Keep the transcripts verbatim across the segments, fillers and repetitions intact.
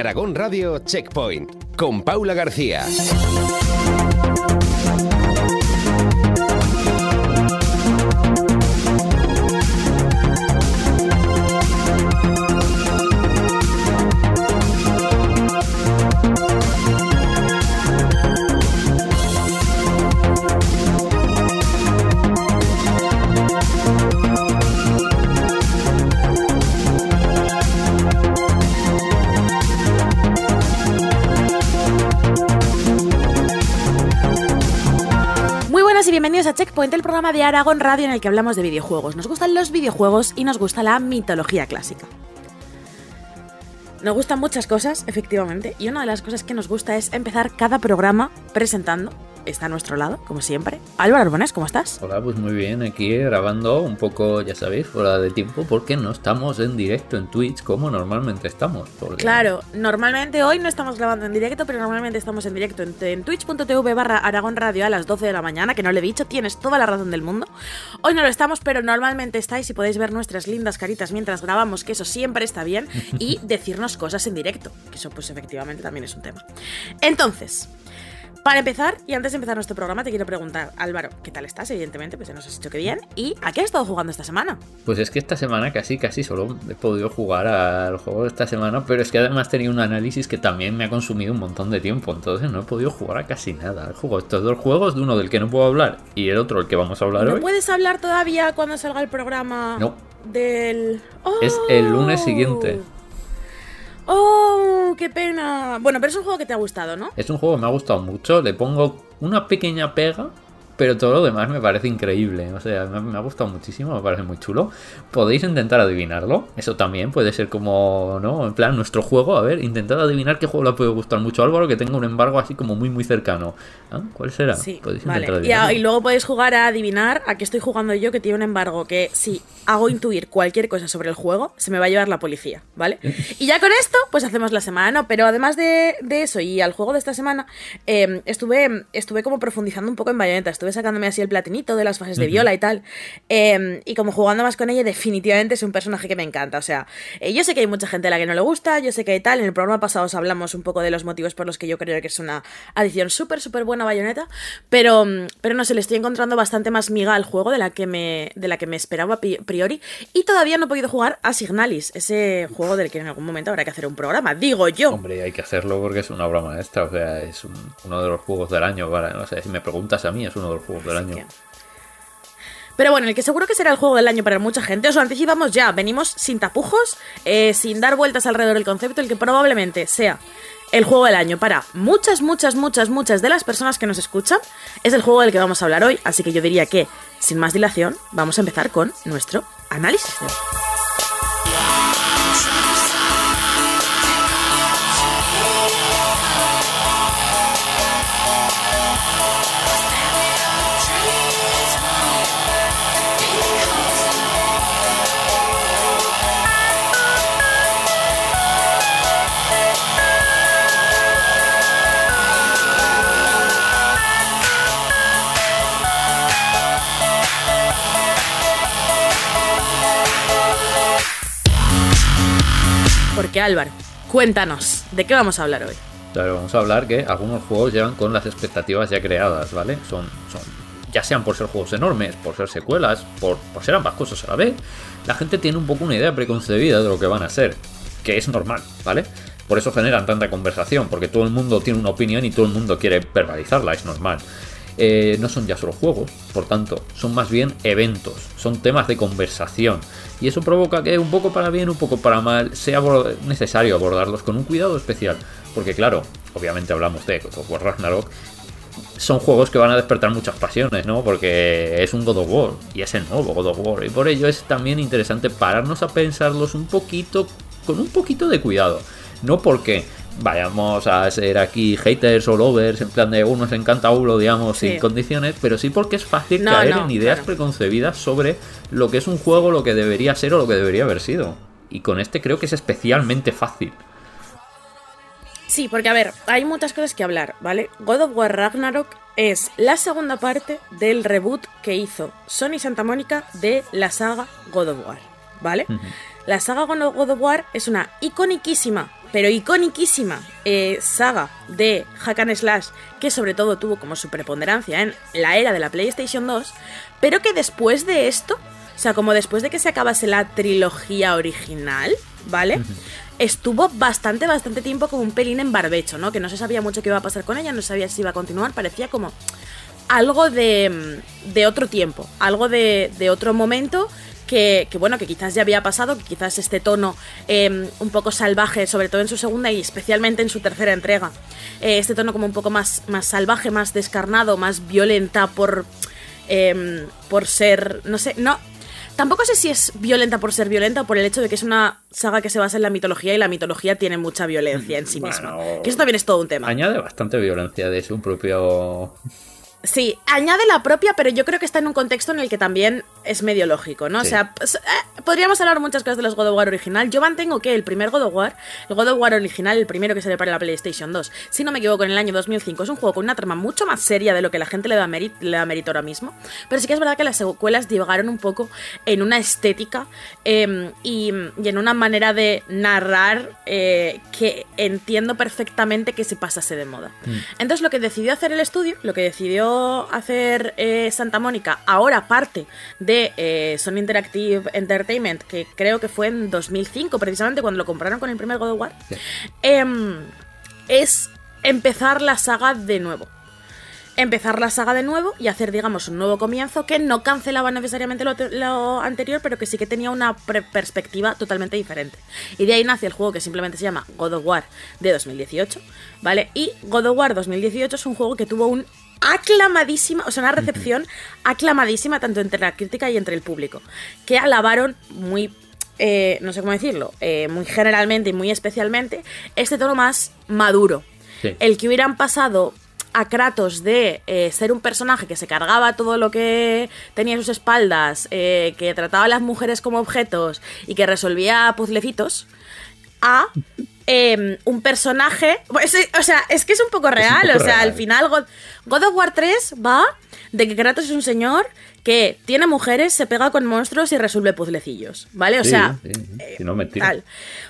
Aragón Radio Checkpoint con Paula García. Y bienvenidos a Checkpoint, el programa de Aragón Radio en el que hablamos de videojuegos. Nos gustan los videojuegos y nos gusta la mitología clásica. Nos gustan muchas cosas, efectivamente, y una de las cosas que nos gusta es empezar cada programa presentando. Está a nuestro lado, como siempre, Álvaro Arbonés, ¿cómo estás? Hola, pues muy bien, aquí grabando un poco, ya sabéis, fuera de tiempo, porque no estamos en directo en Twitch como normalmente estamos. Porque... Claro, normalmente hoy no estamos grabando en directo, pero normalmente estamos en directo en, en twitch.tv barra Aragón Radio a las doce de la mañana, que no le he dicho, tienes toda la razón del mundo. Hoy no lo estamos, pero normalmente estáis y podéis ver nuestras lindas caritas mientras grabamos, que eso siempre está bien, y decirnos cosas en directo, que eso pues efectivamente también es un tema. Entonces... Para empezar, y antes de empezar nuestro programa, te quiero preguntar, Álvaro, ¿qué tal estás? Evidentemente, pues ya nos has dicho que bien. ¿Y a qué has estado jugando esta semana? Pues es que esta semana casi, casi solo he podido jugar al juego de esta semana, pero es que además tenía un análisis que también me ha consumido un montón de tiempo, entonces no he podido jugar a casi nada. He jugado estos dos juegos, de uno del que no puedo hablar y el otro del que vamos a hablar ¿No hoy. ¿No puedes hablar todavía cuando salga el programa? No. Del... ¡Oh! Es el lunes siguiente. ¡Oh! ¡Qué pena! Bueno, pero es un juego que te ha gustado, ¿no? Es un juego que me ha gustado mucho. Le pongo una pequeña pega, pero todo lo demás me parece increíble. O sea, me, me ha gustado muchísimo, me parece muy chulo. Podéis intentar adivinarlo. Eso también puede ser como, ¿no? En plan, nuestro juego. A ver, intentad adivinar qué juego le puede gustar mucho a Álvaro, que tenga un embargo así como muy, muy cercano. ¿Ah? ¿Cuál será? Sí, podéis vale. intentar Y, adivinarlo. y luego podéis jugar a adivinar a qué estoy jugando yo, que tiene un embargo que si hago intuir cualquier cosa sobre el juego, se me va a llevar la policía, ¿vale? Y ya con esto, pues hacemos la semana, ¿no? Pero además de, de eso y al juego de esta semana, eh, estuve, estuve como profundizando un poco en Bayonetta. Estuve sacándome así el platinito de las fases de Viola y tal. Eh, y como jugando más con ella, definitivamente es un personaje que me encanta. O sea, eh, yo sé que hay mucha gente a la que no le gusta, yo sé que hay tal. En el programa pasado os hablamos un poco de los motivos por los que yo creo que es una adición súper, súper buena a Bayonetta. Pero, pero no sé, le estoy encontrando bastante más miga al juego de la que me, de la que me esperaba a priori. Y todavía no he podido jugar a Signalis, ese juego del que en algún momento habrá que hacer un programa, digo yo. Hombre, hay que hacerlo porque es una obra maestra. O sea, es un, uno de los juegos del año. Para, no sé, si me preguntas a mí, es uno de los juegos del año. Que... Pero bueno, el que seguro que será el juego del año para mucha gente, os lo anticipamos ya, venimos sin tapujos, eh, sin dar vueltas alrededor del concepto, el que probablemente sea el juego del año para muchas, muchas, muchas, muchas de las personas que nos escuchan, es el juego del que vamos a hablar hoy, así que yo diría que, sin más dilación, vamos a empezar con nuestro análisis de hoy. Porque Álvaro, cuéntanos, ¿de qué vamos a hablar hoy? Claro, vamos a hablar que algunos juegos llevan con las expectativas ya creadas, ¿vale? Son, son ya sean por ser juegos enormes, por ser secuelas, por, por ser ambas cosas a la vez. La gente tiene un poco una idea preconcebida de lo que van a ser, que es normal, ¿vale? Por eso generan tanta conversación, porque todo el mundo tiene una opinión y todo el mundo quiere verbalizarla, es normal. Eh, no son ya solo juegos, por tanto, son más bien eventos, son temas de conversación. Y eso provoca que un poco para bien, un poco para mal, sea necesario abordarlos con un cuidado especial. Porque claro, obviamente hablamos de God of War Ragnarok, son juegos que van a despertar muchas pasiones, ¿no? Porque es un God of War, y es el nuevo God of War. Y por ello es también interesante pararnos a pensarlos un poquito, con un poquito de cuidado. No porque vayamos a ser aquí haters o lovers, en plan de uno nos encanta uno, digamos, sí, sin condiciones, pero sí porque es fácil no, caer no, en ideas claro. preconcebidas sobre lo que es un juego, lo que debería ser o lo que debería haber sido. Y con este creo que es especialmente fácil. Sí, porque a ver, hay muchas cosas que hablar, ¿vale? God of War Ragnarok es la segunda parte del reboot que hizo Sony Santa Mónica de la saga God of War, ¿vale? Uh-huh. La saga God of War es una iconiquísima pero iconiquísima eh, saga de Hack and Slash, que sobre todo tuvo como su preponderancia en la era de la PlayStation dos, pero que después de esto, o sea, como después de que se acabase la trilogía original, ¿vale? Uh-huh. Estuvo bastante, bastante tiempo como un pelín en barbecho, ¿no? Que no se sabía mucho qué iba a pasar con ella, no se sabía si iba a continuar, parecía como algo de, de otro tiempo, algo de, de otro momento... Que, que bueno, que quizás ya había pasado, que quizás este tono eh, un poco salvaje, sobre todo en su segunda y especialmente en su tercera entrega, eh, este tono como un poco más, más salvaje, más descarnado, más violenta por, eh, por ser, no sé, no... Tampoco sé si es violenta por ser violenta o por el hecho de que es una saga que se basa en la mitología y la mitología tiene mucha violencia en sí misma. Bueno, que eso también es todo un tema. Añade bastante violencia de su propio... Sí, añade la propia, pero yo creo que está en un contexto en el que también es medio lógico, ¿no? Sí. O sea, pues, eh, podríamos hablar muchas cosas de los God of War original. Yo mantengo que el primer God of War, el God of War original, el primero que salió para la PlayStation dos, si no me equivoco, en el año dos mil cinco, es un juego con una trama mucho más seria de lo que la gente le da, mérito, le da mérito ahora mismo. Pero sí que es verdad que las secuelas divaгаron un poco en una estética eh, y, y en una manera de narrar eh, que entiendo perfectamente que se pasase de moda. Mm. Entonces lo que decidió hacer el estudio, lo que decidió hacer eh, Santa Mónica, ahora parte de eh, Sony Interactive Entertainment, que creo que fue en dos mil cinco, precisamente cuando lo compraron con el primer God of War, sí. eh, es empezar la saga de nuevo. Empezar la saga de nuevo y hacer, digamos, un nuevo comienzo que no cancelaba necesariamente lo, lo anterior, pero que sí que tenía una perspectiva totalmente diferente. Y de ahí nace el juego que simplemente se llama God of War de dos mil dieciocho, ¿vale? Y God of War dos mil dieciocho es un juego que tuvo un aclamadísima, o sea, una recepción aclamadísima tanto entre la crítica y entre el público, que alabaron muy, eh, no sé cómo decirlo, eh, muy generalmente y muy especialmente este tono más maduro. Sí. El que hubieran pasado a Kratos de eh, ser un personaje que se cargaba todo lo que tenía a sus espaldas, eh, que trataba a las mujeres como objetos y que resolvía puzzlecitos, a eh, un personaje... Pues, o sea, es que es un poco real. Un poco o sea, real. Al final God, God of War tres va de que Kratos es un señor que tiene mujeres, se pega con monstruos y resuelve puzzlecillos, ¿vale? O sí, sea... Sí, sí. Eh, si no, mentira. Tal.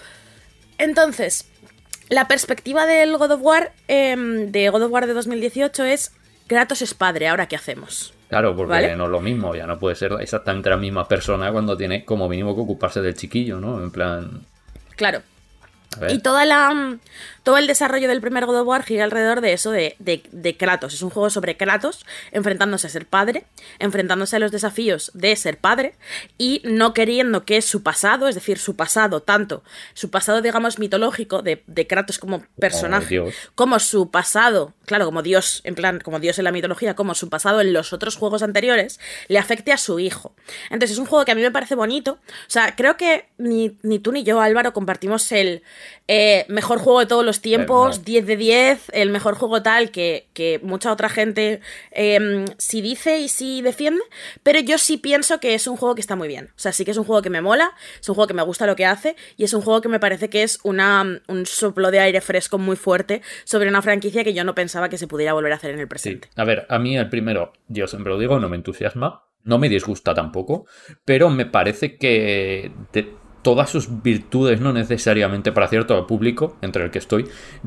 Entonces... La perspectiva del God of War, eh, de God of War de dos mil dieciocho es Kratos es padre, ¿ahora qué hacemos? Claro, porque ¿vale? No es lo mismo, ya no puede ser exactamente la misma persona cuando tiene como mínimo que ocuparse del chiquillo, ¿no? En plan... Claro. Y toda la, todo el desarrollo del primer God of War gira alrededor de eso, de, de, de Kratos. Es un juego sobre Kratos enfrentándose a ser padre, enfrentándose a los desafíos de ser padre y no queriendo que su pasado, es decir, su pasado, tanto su pasado, digamos, mitológico de, de Kratos como personaje, oh, como su pasado, claro, como Dios, en plan, como Dios en la mitología, como su pasado en los otros juegos anteriores, le afecte a su hijo. Entonces es un juego que a mí me parece bonito. O sea, creo que ni, ni tú ni yo, Álvaro, compartimos el... Eh, mejor juego de todos los tiempos, eh, no. diez de diez, el mejor juego tal que, que mucha otra gente eh, sí dice y sí defiende, pero yo sí pienso que es un juego que está muy bien. O sea, sí que es un juego que me mola, es un juego que me gusta lo que hace y es un juego que me parece que es una, un soplo de aire fresco muy fuerte sobre una franquicia que yo no pensaba que se pudiera volver a hacer en el presente. Sí. A ver, a mí el primero, yo siempre lo digo, no me entusiasma, no me disgusta tampoco, pero me parece que... Te... todas sus virtudes, no necesariamente para cierto público, entre el que estoy,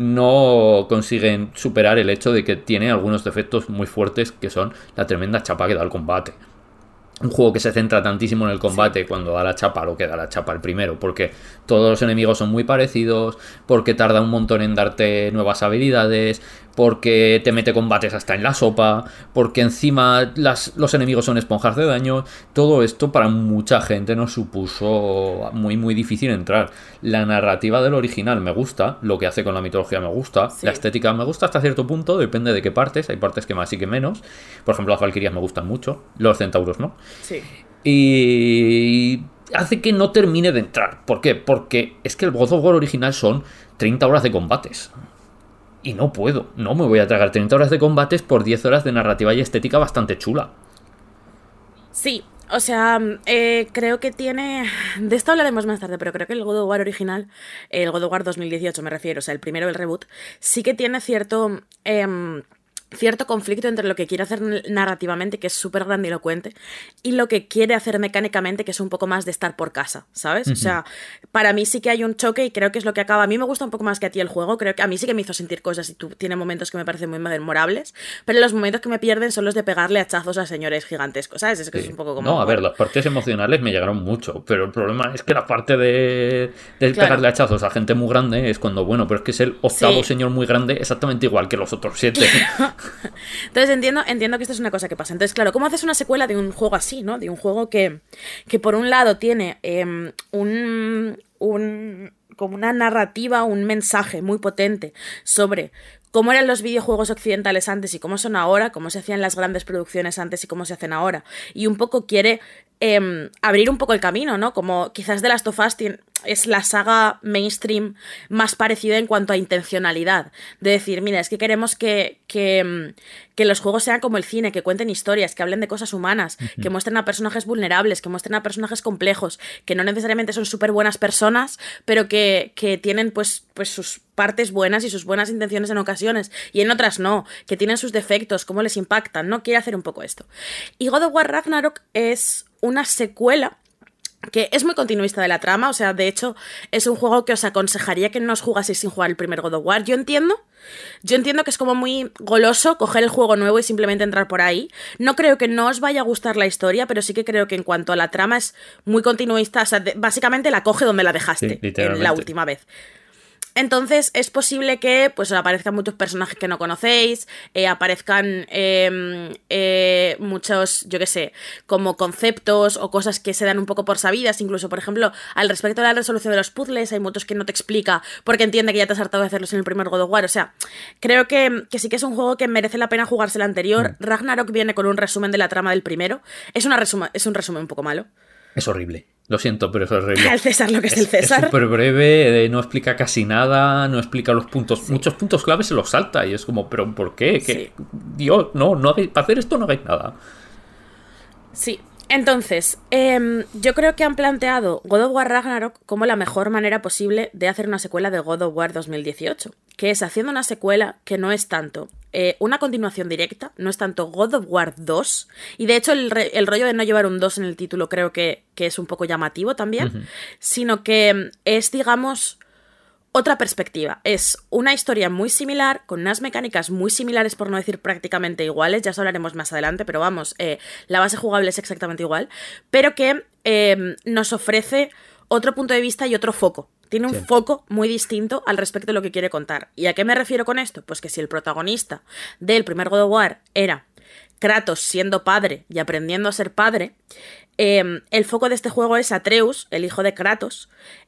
no consiguen superar el hecho de que tiene algunos defectos muy fuertes que son la tremenda chapa que da el combate. Un juego que se centra tantísimo en el combate, sí. Cuando da la chapa, lo que da la chapa el primero, porque todos los enemigos son muy parecidos, porque tarda un montón en darte nuevas habilidades, porque te mete combates hasta en la sopa, porque encima las, los enemigos son esponjas de daño. Todo esto para mucha gente nos supuso muy muy difícil entrar. La narrativa del original me gusta, lo que hace con la mitología me gusta, sí. La estética me gusta hasta cierto punto, depende de qué partes, hay partes que más y que menos. Por ejemplo, las valquirias me gustan mucho, los centauros no. Sí. Y hace que no termine de entrar. ¿Por qué? Porque es que el God of War original son treinta horas de combates. Y no puedo, no me voy a tragar treinta horas de combates por diez horas de narrativa y estética bastante chula. Sí, o sea, eh, creo que tiene... De esto hablaremos más tarde, pero creo que el God of War original, el God of War dos mil dieciocho me refiero, o sea, el primero del reboot, sí que tiene cierto... Eh, cierto conflicto entre lo que quiere hacer narrativamente, que es súper grandilocuente, y lo que quiere hacer mecánicamente, que es un poco más de estar por casa, ¿sabes? Uh-huh. O sea, para mí sí que hay un choque y creo que es lo que acaba. A mí me gusta un poco más que a ti el juego, creo que a mí sí que me hizo sentir cosas y tú, tiene momentos que me parecen muy memorables, pero los momentos que me pierden son los de pegarle hachazos a señores gigantescos, ¿sabes? Es que sí. Es un poco como... No, a ver, las partes emocionales me llegaron mucho, pero el problema es que la parte de, de claro. pegarle hachazos a gente muy grande es cuando, bueno, pero es que es el octavo sí. señor muy grande exactamente igual que los otros siete. Entonces entiendo, entiendo que esto es una cosa que pasa. Entonces, claro, ¿cómo haces una secuela de un juego así, ¿no? De un juego que, que por un lado tiene eh, un, un como una narrativa, un mensaje muy potente sobre cómo eran los videojuegos occidentales antes y cómo son ahora, cómo se hacían las grandes producciones antes y cómo se hacen ahora. Y un poco quiere eh, abrir un poco el camino, ¿no? Como quizás The Last of Us tiene, es la saga mainstream más parecida en cuanto a intencionalidad. De decir, mira, es que queremos que, que, que los juegos sean como el cine, que cuenten historias, que hablen de cosas humanas, uh-huh. que muestren a personajes vulnerables, que muestren a personajes complejos, que no necesariamente son súper buenas personas, pero que, que tienen pues, pues sus partes buenas y sus buenas intenciones en ocasiones, y en otras no, que tienen sus defectos, cómo les impactan, ¿no? Quiere hacer un poco esto. Y God of War Ragnarok es una secuela que es muy continuista de la trama, o sea, de hecho, es un juego que os aconsejaría que no os jugaseis sin jugar el primer God of War. Yo entiendo, yo entiendo que es como muy goloso coger el juego nuevo y simplemente entrar por ahí. No creo que no os vaya a gustar la historia, pero sí que creo que en cuanto a la trama es muy continuista, o sea, de, básicamente la coge donde la dejaste sí, en la última vez. Entonces es posible que pues aparezcan muchos personajes que no conocéis, eh, aparezcan eh, eh, muchos, yo qué sé, como conceptos o cosas que se dan un poco por sabidas. Incluso, por ejemplo, al respecto de la resolución de los puzzles, hay muchos que no te explica porque entiende que ya te has hartado de hacerlos en el primer God of War. O sea, creo que, que sí que es un juego que merece la pena jugarse el anterior. Mm. Ragnarok viene con un resumen de la trama del primero. Es, una resuma, es un resumen un poco malo. Es horrible. Lo siento, pero es horrible. Al César lo que es, es el César. Es súper breve, no explica casi nada, no explica los puntos. Sí. Muchos puntos clave se los salta y es como, ¿pero por qué? ¿Qué? Sí. Dios, no, no hagáis, para hacer esto no hagáis nada. Sí. Entonces, eh, yo creo que han planteado God of War Ragnarok como la mejor manera posible de hacer una secuela de God of War dos mil dieciocho, que es haciendo una secuela que no es tanto eh, una continuación directa, no es tanto God of War dos, y de hecho el, el rollo de no llevar un dos en el título creo que, que es un poco llamativo también, uh-huh. sino que es, digamos... otra perspectiva. Es una historia muy similar, con unas mecánicas muy similares, por no decir prácticamente iguales, ya os hablaremos más adelante, pero vamos, eh, la base jugable es exactamente igual, pero que eh, nos ofrece otro punto de vista y otro foco. Tiene un sí. foco muy distinto al respecto de lo que quiere contar. ¿Y a qué me refiero con esto? Pues que si el protagonista del primer God of War era Kratos siendo padre y aprendiendo a ser padre, eh, el foco de este juego es Atreus, el hijo de Kratos,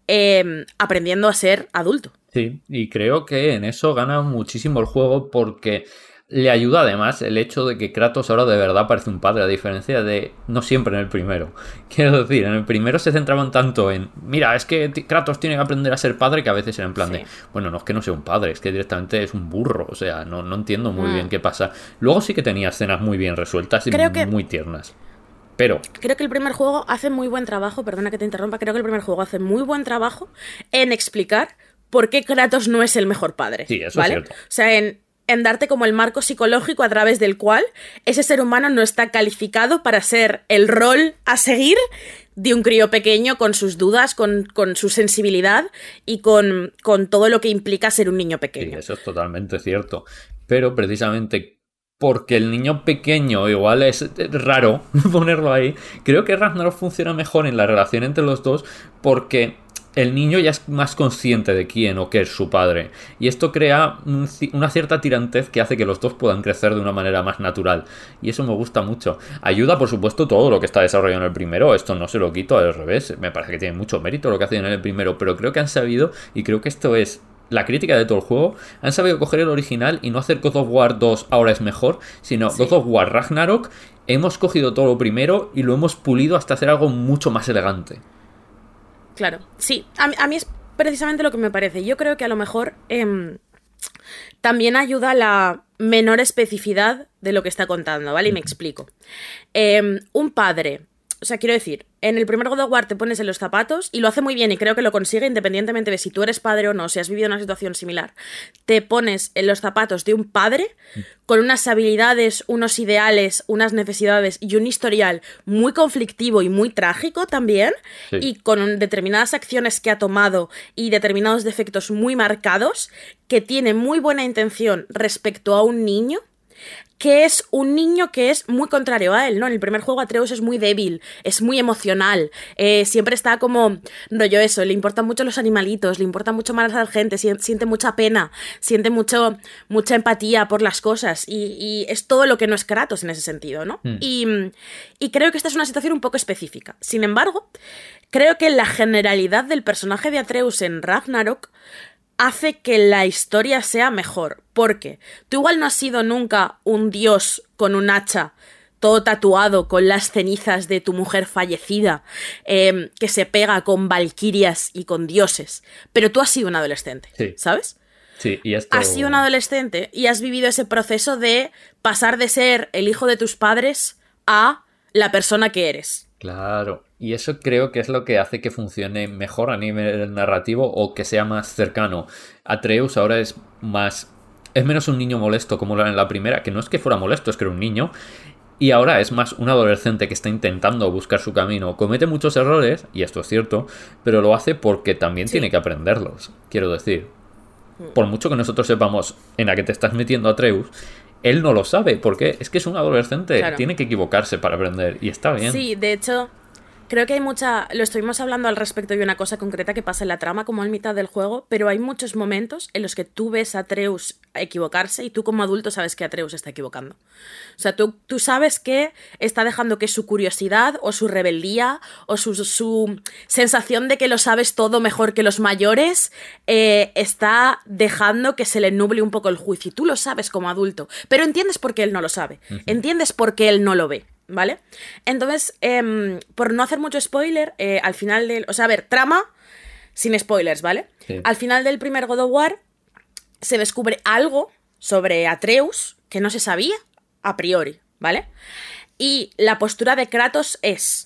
eh, aprendiendo a ser adulto. Sí, y creo que en eso gana muchísimo el juego porque le ayuda además el hecho de que Kratos ahora de verdad parece un padre, a diferencia de no siempre en el primero. Quiero decir, en el primero se centraban tanto en, mira, es que Kratos tiene que aprender a ser padre, que a veces era en plan sí. de, bueno, no es que no sea un padre, es que directamente es un burro, o sea, no, no entiendo muy mm. bien qué pasa. Luego sí que tenía escenas muy bien resueltas y creo que... muy tiernas. Pero... creo que el primer juego hace muy buen trabajo, perdona que te interrumpa, creo que el primer juego hace muy buen trabajo en explicar por qué Kratos no es el mejor padre. Sí, eso ¿vale? es cierto. O sea, en, en darte como el marco psicológico a través del cual ese ser humano no está calificado para ser el rol a seguir de un crío pequeño con sus dudas, con, con su sensibilidad y con, con todo lo que implica ser un niño pequeño. Sí, eso es totalmente cierto. Pero precisamente... porque el niño pequeño igual es raro ponerlo ahí, creo que Ragnarok funciona mejor en la relación entre los dos porque el niño ya es más consciente de quién o qué es su padre y esto crea un, una cierta tirantez que hace que los dos puedan crecer de una manera más natural y eso me gusta mucho. Ayuda por supuesto todo lo que está desarrollado en el primero, esto no se lo quito, al revés, me parece que tiene mucho mérito lo que hacen en el primero, pero creo que han sabido y creo que esto es la crítica de todo el juego, han sabido coger el original y no hacer God of War dos ahora es mejor, sino sí. God of War Ragnarok, hemos cogido todo lo primero y lo hemos pulido hasta hacer algo mucho más elegante. Claro, sí, a mí, a mí es precisamente lo que me parece. Yo creo que a lo mejor eh, también ayuda la menor especificidad de lo que está contando, ¿vale? Y me explico. Eh, un padre o sea, quiero decir, en el primer God of War te pones en los zapatos y lo hace muy bien y creo que lo consigue independientemente de si tú eres padre o no, si has vivido una situación similar. Te pones en los zapatos de un padre con unas habilidades, unos ideales, unas necesidades y un historial muy conflictivo y muy trágico también, sí. Y con determinadas acciones que ha tomado y determinados defectos muy marcados, que tiene muy buena intención respecto a un niño, que es un niño que es muy contrario a él, ¿no? En el primer juego Atreus es muy débil, es muy emocional, eh, siempre está como, rollo eso, le importan mucho los animalitos, le importa mucho más a la gente, siente mucha pena, siente mucho, mucha empatía por las cosas y, y es todo lo que no es Kratos en ese sentido, ¿no? Mm. Y, y creo que esta es una situación un poco específica. Sin embargo, creo que la generalidad del personaje de Atreus en Ragnarok hace que la historia sea mejor, porque tú igual no has sido nunca un dios con un hacha, todo tatuado con las cenizas de tu mujer fallecida, eh, que se pega con valquirias y con dioses, pero tú has sido un adolescente, sí. ¿Sabes? Sí, y esto... Has sido un adolescente y has vivido ese proceso de pasar de ser el hijo de tus padres a la persona que eres. Claro, y eso creo que es lo que hace que funcione mejor a nivel narrativo o que sea más cercano. Atreus ahora es más... es menos un niño molesto como era en la primera, que no es que fuera molesto, es que era un niño. Y ahora es más un adolescente que está intentando buscar su camino. Comete muchos errores, y esto es cierto, pero lo hace porque también sí. Tiene que aprenderlos, quiero decir. Por mucho que nosotros sepamos en la que te estás metiendo Atreus, él no lo sabe, porque es que es un adolescente, claro. Tiene que equivocarse para aprender, y está bien. Sí, de hecho, creo que hay mucha... Lo estuvimos hablando al respecto de una cosa concreta que pasa en la trama, como en mitad del juego, pero hay muchos momentos en los que tú ves a Atreus equivocarse y tú como adulto sabes que Atreus está equivocando. O sea, tú, tú sabes que está dejando que su curiosidad o su rebeldía o su, su sensación de que lo sabes todo mejor que los mayores eh, está dejando que se le nuble un poco el juicio. Y tú lo sabes como adulto, pero entiendes por qué él no lo sabe. Uh-huh. Entiendes por qué él no lo ve. ¿Vale? Entonces, eh, por no hacer mucho spoiler, eh, al final del... O sea, a ver, trama sin spoilers, ¿vale? Sí. Al final del primer God of War se descubre algo sobre Atreus que no se sabía a priori, ¿vale? Y la postura de Kratos es...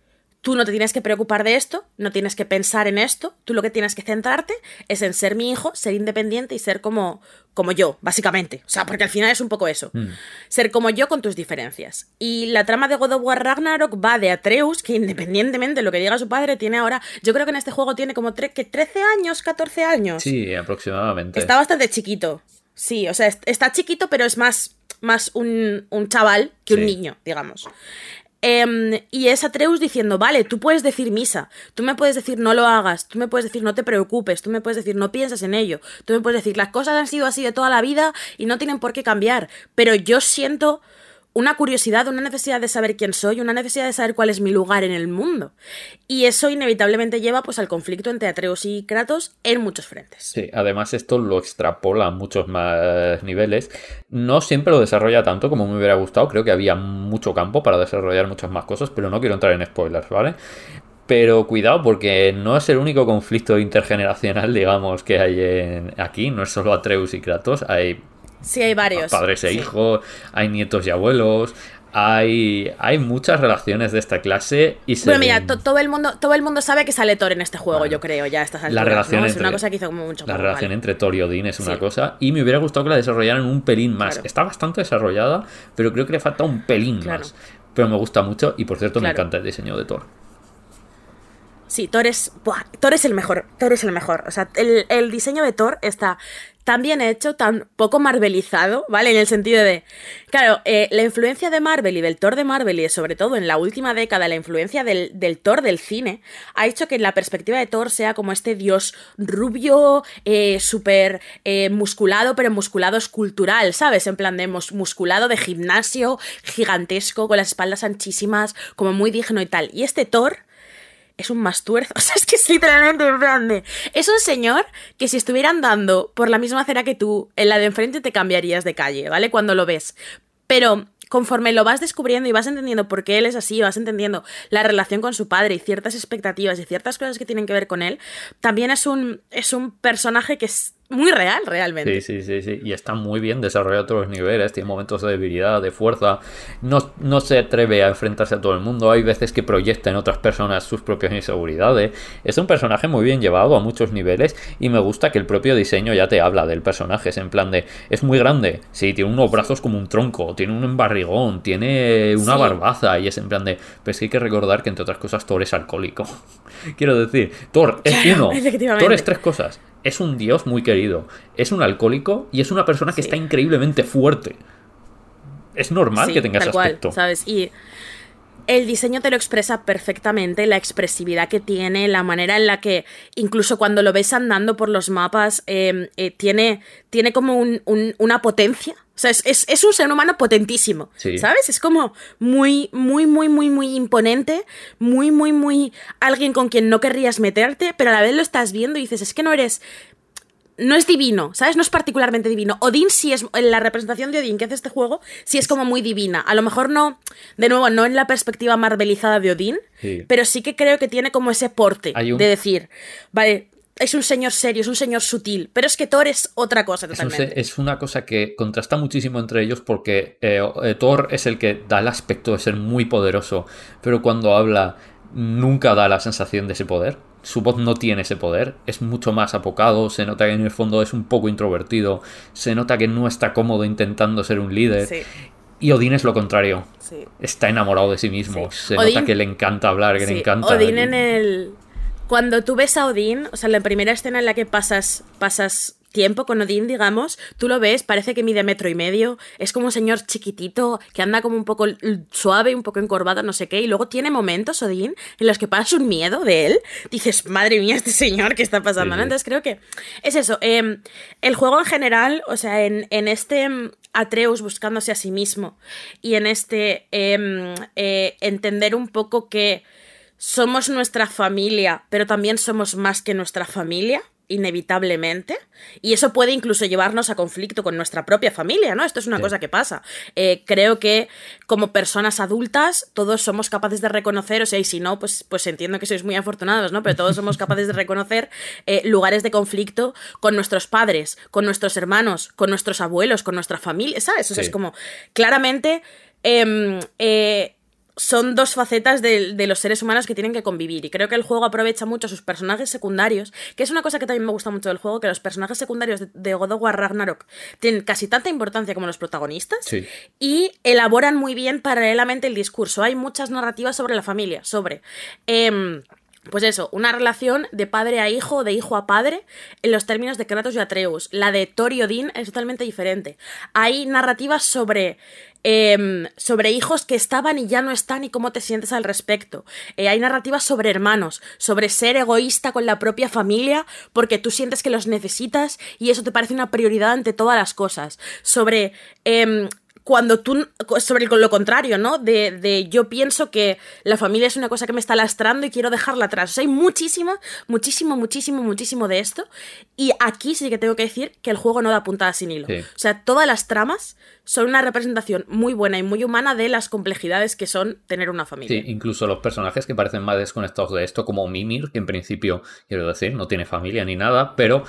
Tú no te tienes que preocupar de esto, no tienes que pensar en esto, tú lo que tienes que centrarte es en ser mi hijo, ser independiente y ser como, como yo, básicamente. O sea, porque al final es un poco eso. Mm. Ser como yo con tus diferencias. Y la trama de God of War Ragnarok va de Atreus, que independientemente de lo que diga su padre, tiene ahora... Yo creo que en este juego tiene como tre- que trece años, catorce años. Sí, aproximadamente. Está bastante chiquito. Sí, o sea, está chiquito, pero es más, más un, un chaval que un sí. niño, digamos. Eh, y es Atreus diciendo, vale, tú puedes decir misa, tú me puedes decir no lo hagas, tú me puedes decir no te preocupes, tú me puedes decir no pienses en ello, tú me puedes decir las cosas han sido así de toda la vida y no tienen por qué cambiar, pero yo siento una curiosidad, una necesidad de saber quién soy, una necesidad de saber cuál es mi lugar en el mundo. Y eso inevitablemente lleva pues al conflicto entre Atreus y Kratos en muchos frentes. Sí, además esto lo extrapola a muchos más niveles. No siempre lo desarrolla tanto como me hubiera gustado. Creo que había mucho campo para desarrollar muchas más cosas, pero no quiero entrar en spoilers, ¿vale? Pero cuidado porque no es el único conflicto intergeneracional, digamos, que hay en... aquí. No es solo Atreus y Kratos, hay... Sí, hay varios. Padres e sí. hijos, hay nietos y abuelos, hay, hay muchas relaciones de esta clase. Y se bueno, mira, ven... to- todo, el mundo, todo el mundo sabe que sale Thor en este juego, bueno, yo creo, ya a estas alturas. La relación ¿no? entre, es una cosa que hizo como mucho. La juego, relación vale. entre Thor y Odín es una sí. cosa, y me hubiera gustado que la desarrollaran un pelín más. Claro. Está bastante desarrollada, pero creo que le falta un pelín claro. más. Pero me gusta mucho, y por cierto, claro. me encanta el diseño de Thor. Sí, Thor es, buah, Thor es el mejor, Thor es el mejor. O sea, el, el diseño de Thor está tan bien hecho, tan poco marvelizado, ¿vale? En el sentido de, claro, eh, la influencia de Marvel y del Thor de Marvel, y sobre todo en la última década, la influencia del, del Thor del cine, ha hecho que la perspectiva de Thor sea como este dios rubio, eh, súper eh, musculado, pero musculado escultural, ¿sabes? En plan de mus- musculado de gimnasio, gigantesco, con las espaldas anchísimas, como muy digno y tal. Y este Thor... es un mastuerzo, o sea, es que es literalmente en plan de... Es un señor que si estuviera andando por la misma acera que tú, en la de enfrente te cambiarías de calle, ¿vale? Cuando lo ves. Pero conforme lo vas descubriendo y vas entendiendo por qué él es así, vas entendiendo la relación con su padre y ciertas expectativas y ciertas cosas que tienen que ver con él, también es un, es un personaje que es muy real, realmente. Sí, sí, sí, sí. Y está muy bien desarrollado a todos los niveles. Tiene momentos de debilidad, de fuerza. No, no se atreve a enfrentarse a todo el mundo. Hay veces que proyecta en otras personas sus propias inseguridades. Es un personaje muy bien llevado a muchos niveles. Y me gusta que el propio diseño ya te habla del personaje. Es en plan de... Es muy grande. Sí, tiene unos brazos como un tronco. Tiene un barrigón. Tiene una Sí. barbaza. Y es en plan de... Pero es que hay que recordar que, entre otras cosas, Thor es alcohólico. Quiero decir, Thor es Claro, uno. efectivamente. Thor es tres cosas. Es un dios muy querido, es un alcohólico y es una persona que Sí. está increíblemente fuerte. Es normal Sí, que tenga ese tal cual, aspecto. ¿sabes? Y el diseño te lo expresa perfectamente, la expresividad que tiene, la manera en la que, incluso cuando lo ves andando por los mapas, eh, eh, tiene, tiene como un, un, una potencia. O sea, es, es, es un ser humano potentísimo, Sí. ¿sabes? Es como muy, muy, muy, muy, muy imponente, muy, muy, muy alguien con quien no querrías meterte, pero a la vez lo estás viendo y dices, es que no eres... No es divino, ¿sabes? No es particularmente divino. Odín sí es... La representación de Odín que hace este juego sí es como muy divina. A lo mejor no... De nuevo, no en la perspectiva marvelizada de Odín, Sí. pero sí que creo que tiene como ese porte Hay un- de decir... Vale, es un señor serio, es un señor sutil, pero es que Thor es otra cosa Es, un totalmente. se- es una cosa que contrasta muchísimo entre ellos porque eh, eh, Thor es el que da el aspecto de ser muy poderoso, pero cuando habla nunca da la sensación de ese poder. Su voz no tiene ese poder, es mucho más apocado, se nota que en el fondo es un poco introvertido, se nota que no está cómodo intentando ser un líder. Sí, Y Odín es lo contrario. sí. Está enamorado de sí mismo. Sí. Se Odín- nota que le encanta hablar, que Sí, le encanta. Odín en el... Cuando tú ves a Odín, o sea, la primera escena en la que pasas, pasas tiempo con Odín, digamos, tú lo ves, parece que mide metro y medio, es como un señor chiquitito, que anda como un poco suave, un poco encorvado, no sé qué, y luego tiene momentos, Odín, en los que pasas un miedo de él, dices, madre mía, este señor, ¿qué está pasando? Sí, ¿no? sí. Entonces creo que es eso, eh, el juego en general, o sea, en, en este mm, Atreus buscándose a sí mismo, y en este eh, eh, entender un poco que somos nuestra familia, pero también somos más que nuestra familia, inevitablemente, y eso puede incluso llevarnos a conflicto con nuestra propia familia, ¿no? Esto es una Sí. cosa que pasa. Eh, creo que como personas adultas todos somos capaces de reconocer, o sea, y si no, pues, pues entiendo que sois muy afortunados, ¿no? Pero todos somos capaces de reconocer eh, lugares de conflicto con nuestros padres, con nuestros hermanos, con nuestros abuelos, con nuestra familia, ¿sabes? O sea, Sí. es como, claramente... em, eh, son dos facetas de, de los seres humanos que tienen que convivir, y creo que el juego aprovecha mucho a sus personajes secundarios, que es una cosa que también me gusta mucho del juego, que los personajes secundarios de, de God of War Ragnarok tienen casi tanta importancia como los protagonistas, Sí. y elaboran muy bien paralelamente el discurso. Hay muchas narrativas sobre la familia, sobre... em, pues eso, una relación de padre a hijo, de hijo a padre, en los términos de Kratos y Atreus. La de Thor y Odín es totalmente diferente. Hay narrativas sobre, eh, sobre hijos que estaban y ya no están y cómo te sientes al respecto. Eh, hay narrativas sobre hermanos, sobre ser egoísta con la propia familia porque tú sientes que los necesitas y eso te parece una prioridad ante todas las cosas. Sobre... Eh, cuando tú, sobre lo contrario, ¿no? De, de yo pienso que la familia es una cosa que me está lastrando y quiero dejarla atrás. O sea, hay muchísimo, muchísimo, muchísimo, muchísimo de esto. Y aquí sí que tengo que decir que el juego no da puntada sin hilo. Sí. O sea, todas las tramas son una representación muy buena y muy humana de las complejidades que son tener una familia. Sí, incluso los personajes que parecen más desconectados de esto, como Mimir, que en principio, quiero decir, no tiene familia ni nada, pero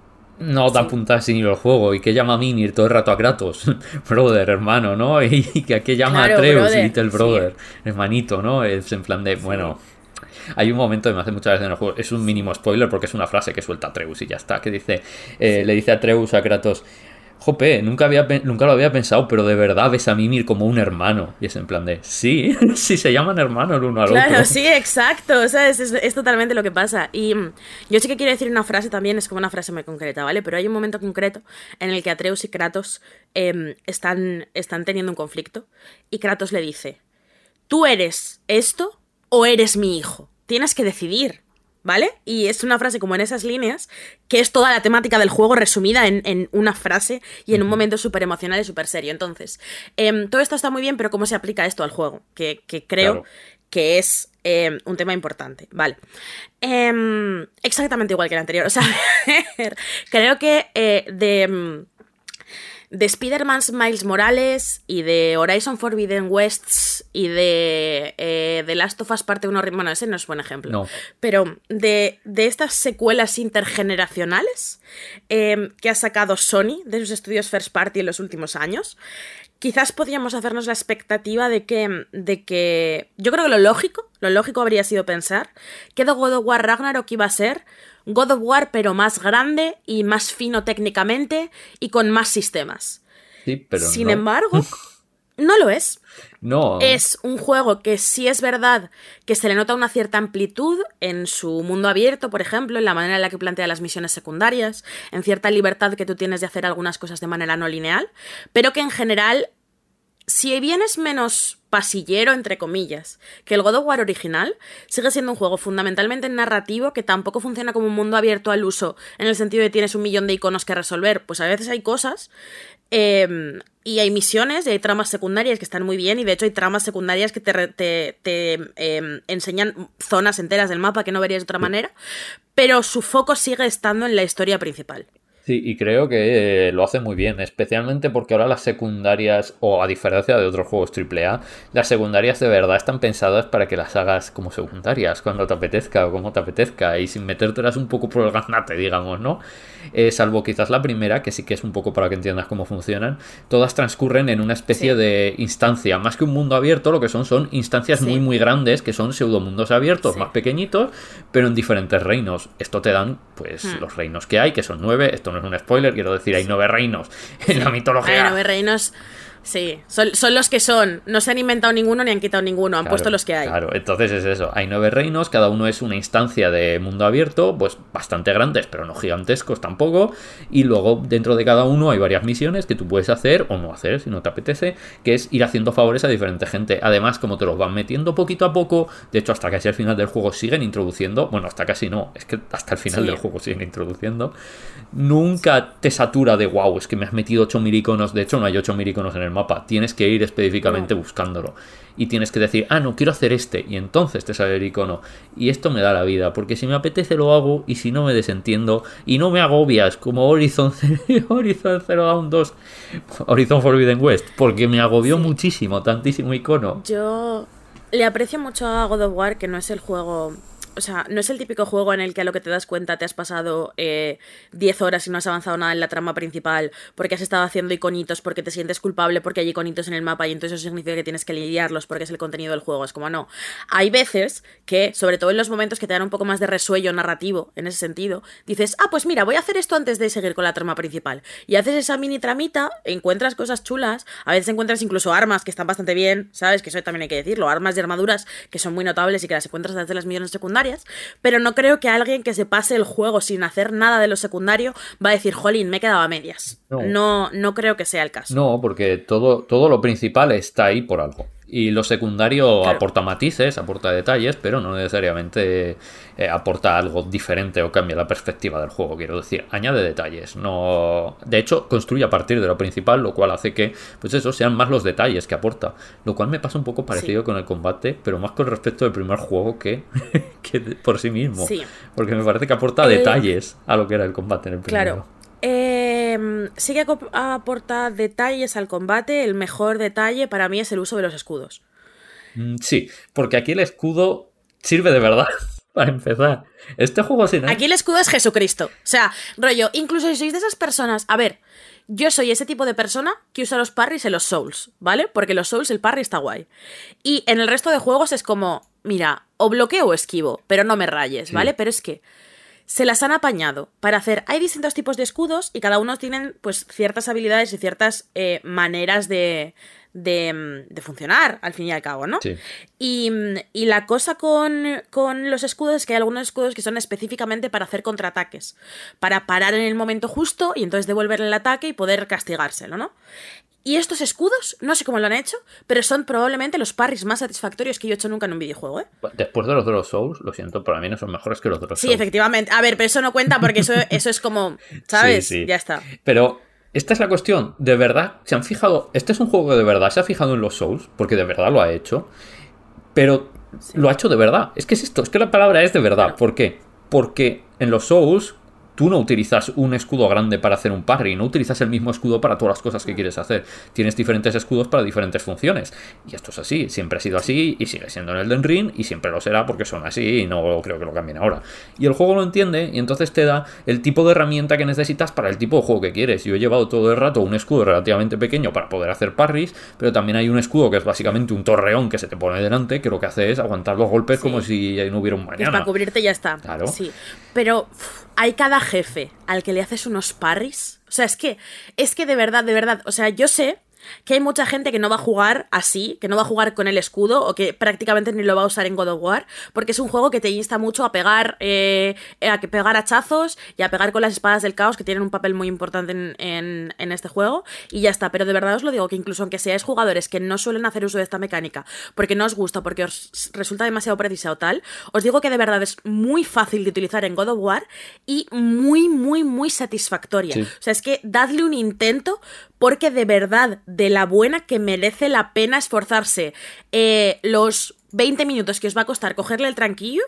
no da Sí. puntadas sin hilo el juego. ¿Y que llama a Mimir todo el rato a Kratos? Brother, hermano, ¿no? Y que aquí llama Claro, a Atreus, brother, Little sí. Brother, hermanito, ¿no? Es en plan de, bueno... Hay un momento que me hace muchas veces en el juego, es un mínimo spoiler porque es una frase que suelta Atreus y ya está, que dice, eh, le dice a Atreus a Kratos, jope, nunca, había, pe- nunca lo había pensado, pero de verdad ves a Mimir como un hermano. Y es en plan de, sí, sí se llaman hermanos el uno al Claro, otro. sí, exacto. O sea, es, es- es totalmente lo que pasa. Y mm, yo sí que quiero decir una frase también, es como una frase muy concreta, ¿vale? Pero hay un momento concreto en el que Atreus y Kratos em, están, están teniendo un conflicto y Kratos le dice, ¿tú eres esto o eres mi hijo? Tienes que decidir, ¿vale? Y es una frase como en esas líneas, que es toda la temática del juego resumida en, en una frase y en un momento súper emocional y súper serio. Entonces, em, todo esto está muy bien, pero ¿cómo se aplica esto al juego? Que, que creo Claro. que es em, un tema importante, ¿vale? Em, exactamente igual que el anterior, o sea, creo que eh, de... em, de Spider-Man Miles Morales y de Horizon Forbidden West y de eh, The Last of Us Parte uno, bueno, ese no es buen ejemplo, no. pero de, de estas secuelas intergeneracionales eh, que ha sacado Sony de sus estudios First Party en los últimos años, quizás podríamos hacernos la expectativa de que, de que yo creo que lo lógico, lo lógico habría sido pensar que The God of War Ragnarok iba a ser God of War pero más grande y más fino técnicamente y con más sistemas. Sí, pero Sin no. embargo, no lo es. No. Es un juego que sí es verdad que se le nota una cierta amplitud en su mundo abierto, por ejemplo, en la manera en la que plantea las misiones secundarias, en cierta libertad que tú tienes de hacer algunas cosas de manera no lineal, pero que en general, si bien es menos pasillero, entre comillas, que el God of War original, sigue siendo un juego fundamentalmente narrativo que tampoco funciona como un mundo abierto al uso, en el sentido de tienes un millón de iconos que resolver. Pues a veces hay cosas eh, y hay misiones y hay tramas secundarias que están muy bien, y de hecho hay tramas secundarias que te, te, te eh, enseñan zonas enteras del mapa que no verías de otra manera, pero su foco sigue estando en la historia principal. Sí, y creo que eh, lo hace muy bien, especialmente porque ahora las secundarias, o a diferencia de otros juegos triple A, las secundarias de verdad están pensadas para que las hagas como secundarias, cuando te apetezca o como te apetezca, y sin metértelas un poco por el gaznate, digamos, ¿no? Eh, salvo quizás la primera, que sí que es un poco para que entiendas cómo funcionan, todas transcurren en una especie sí. de instancia, más que un mundo abierto, lo que son son instancias sí. muy muy grandes, que son pseudomundos abiertos, sí. más pequeñitos, pero en diferentes reinos. Esto te dan, pues, hmm. los reinos que hay, que son nueve. Esto no es un spoiler, quiero decir, hay nueve reinos en la mitología. Hay nueve reinos, sí, son, son los que son, no se han inventado ninguno ni han quitado ninguno, han claro, puesto los que hay. Claro, entonces es eso, hay nueve reinos, cada uno es una instancia de mundo abierto, pues bastante grandes, pero no gigantescos tampoco, y luego dentro de cada uno hay varias misiones que tú puedes hacer o no hacer si no te apetece, que es ir haciendo favores a diferente gente. Además, como te los van metiendo poquito a poco, de hecho hasta casi al final del juego siguen introduciendo, bueno, hasta casi no, es que hasta el final sí. del juego siguen introduciendo, nunca te satura de wow, es que me has metido ocho mil iconos, de hecho no hay ocho mil iconos en el mapa, tienes que ir específicamente no. buscándolo, y tienes que decir, ah, no, quiero hacer este, y entonces te sale el icono, y esto me da la vida, porque si me apetece lo hago, y si no me desentiendo, y no me agobias, como Horizon, Horizon Zero Dawn dos, Horizon Forbidden West, porque me agobió sí. muchísimo, tantísimo icono. Yo le aprecio mucho a God of War, que no es el juego... O sea, no es el típico juego en el que a lo que te das cuenta te has pasado eh, diez horas y no has avanzado nada en la trama principal porque has estado haciendo iconitos, porque te sientes culpable porque hay iconitos en el mapa y entonces eso significa que tienes que lidiarlos porque es el contenido del juego. Es como, no. Hay veces que, sobre todo en los momentos que te dan un poco más de resuello narrativo, en ese sentido, dices, ah, pues mira, voy a hacer esto antes de seguir con la trama principal. Y haces esa mini tramita, encuentras cosas chulas, a veces encuentras incluso armas que están bastante bien, ¿sabes? Que eso también hay que decirlo, armas y armaduras que son muy notables y que las encuentras desde las misiones secundarias. Pero no creo que alguien que se pase el juego sin hacer nada de lo secundario va a decir, jolín, me he quedado a medias. No, no, no creo que sea el caso. No, porque todo, todo lo principal está ahí por algo. Y lo secundario claro. aporta matices, aporta detalles, pero no necesariamente eh, aporta algo diferente o cambia la perspectiva del juego, quiero decir, añade detalles. No, de hecho, construye a partir de lo principal, lo cual hace que, pues eso, sean más los detalles que aporta. Lo cual me pasa un poco parecido sí. con el combate, pero más con respecto del primer juego que, que por sí mismo. Sí. Porque me parece que aporta eh... detalles a lo que era el combate en el primero. Claro. Eh, sí que aporta detalles al combate. El mejor detalle para mí es el uso de los escudos. Sí, porque aquí el escudo sirve de verdad. Para empezar, este juego sin... Aquí el escudo es Jesucristo. O sea, rollo, incluso si sois de esas personas... A ver, yo soy ese tipo de persona que usa los parries en los Souls, ¿vale? Porque en los Souls el parry está guay. Y en el resto de juegos es como, mira, o bloqueo o esquivo, pero no me rayes, ¿vale? Sí. Pero es que se las han apañado para hacer... Hay distintos tipos de escudos y cada uno tienen pues ciertas habilidades y ciertas eh, maneras de, de, de funcionar, al fin y al cabo, ¿no? Sí. Y, y la cosa con, con los escudos es que hay algunos escudos que son específicamente para hacer contraataques, para parar en el momento justo y entonces devolverle el ataque y poder castigárselo, ¿no? Y estos escudos, no sé cómo lo han hecho, pero son probablemente los parries más satisfactorios que yo he hecho nunca en un videojuego, ¿eh? Después de los de los Souls, lo siento, para mí no son mejores que los de los sí, Souls. Sí, efectivamente. A ver, pero eso no cuenta porque eso, eso es como, ¿sabes? Sí, sí. Ya está. Pero esta es la cuestión. De verdad, se han fijado... Este es un juego que de verdad se ha fijado en los Souls, porque de verdad lo ha hecho, pero sí. lo ha hecho de verdad. Es que es esto, es que la palabra es de verdad. Claro. ¿Por qué? Porque en los Souls... tú no utilizas un escudo grande para hacer un parry, no utilizas el mismo escudo para todas las cosas que quieres hacer. Tienes diferentes escudos para diferentes funciones. Y esto es así, siempre ha sido así y sigue siendo en Elden Ring y siempre lo será porque son así y no creo que lo cambien ahora. Y el juego lo entiende y entonces te da el tipo de herramienta que necesitas para el tipo de juego que quieres. Yo he llevado todo el rato un escudo relativamente pequeño para poder hacer parries, pero también hay un escudo que es básicamente un torreón que se te pone delante, que lo que hace es aguantar los golpes sí. como si no hubiera un mañana. Es para cubrirte y ya está. Claro. Sí. Pero uf, hay cada jefe al que le haces unos parries. O sea, es que, es que de verdad, de verdad, o sea, yo sé que hay mucha gente que no va a jugar así, que no va a jugar con el escudo o que prácticamente ni lo va a usar en God of War, porque es un juego que te insta mucho a pegar eh, a que pegar hachazos y a pegar con las espadas del caos, que tienen un papel muy importante en, en, en este juego, y ya está. Pero de verdad os lo digo, que incluso aunque seáis jugadores que no suelen hacer uso de esta mecánica porque no os gusta, porque os resulta demasiado precisa o tal, os digo que de verdad es muy fácil de utilizar en God of War y muy, muy, muy satisfactoria. Sí. O sea, es que dadle un intento porque de verdad, de la buena, que merece la pena esforzarse eh, los veinte minutos que os va a costar cogerle el tranquillo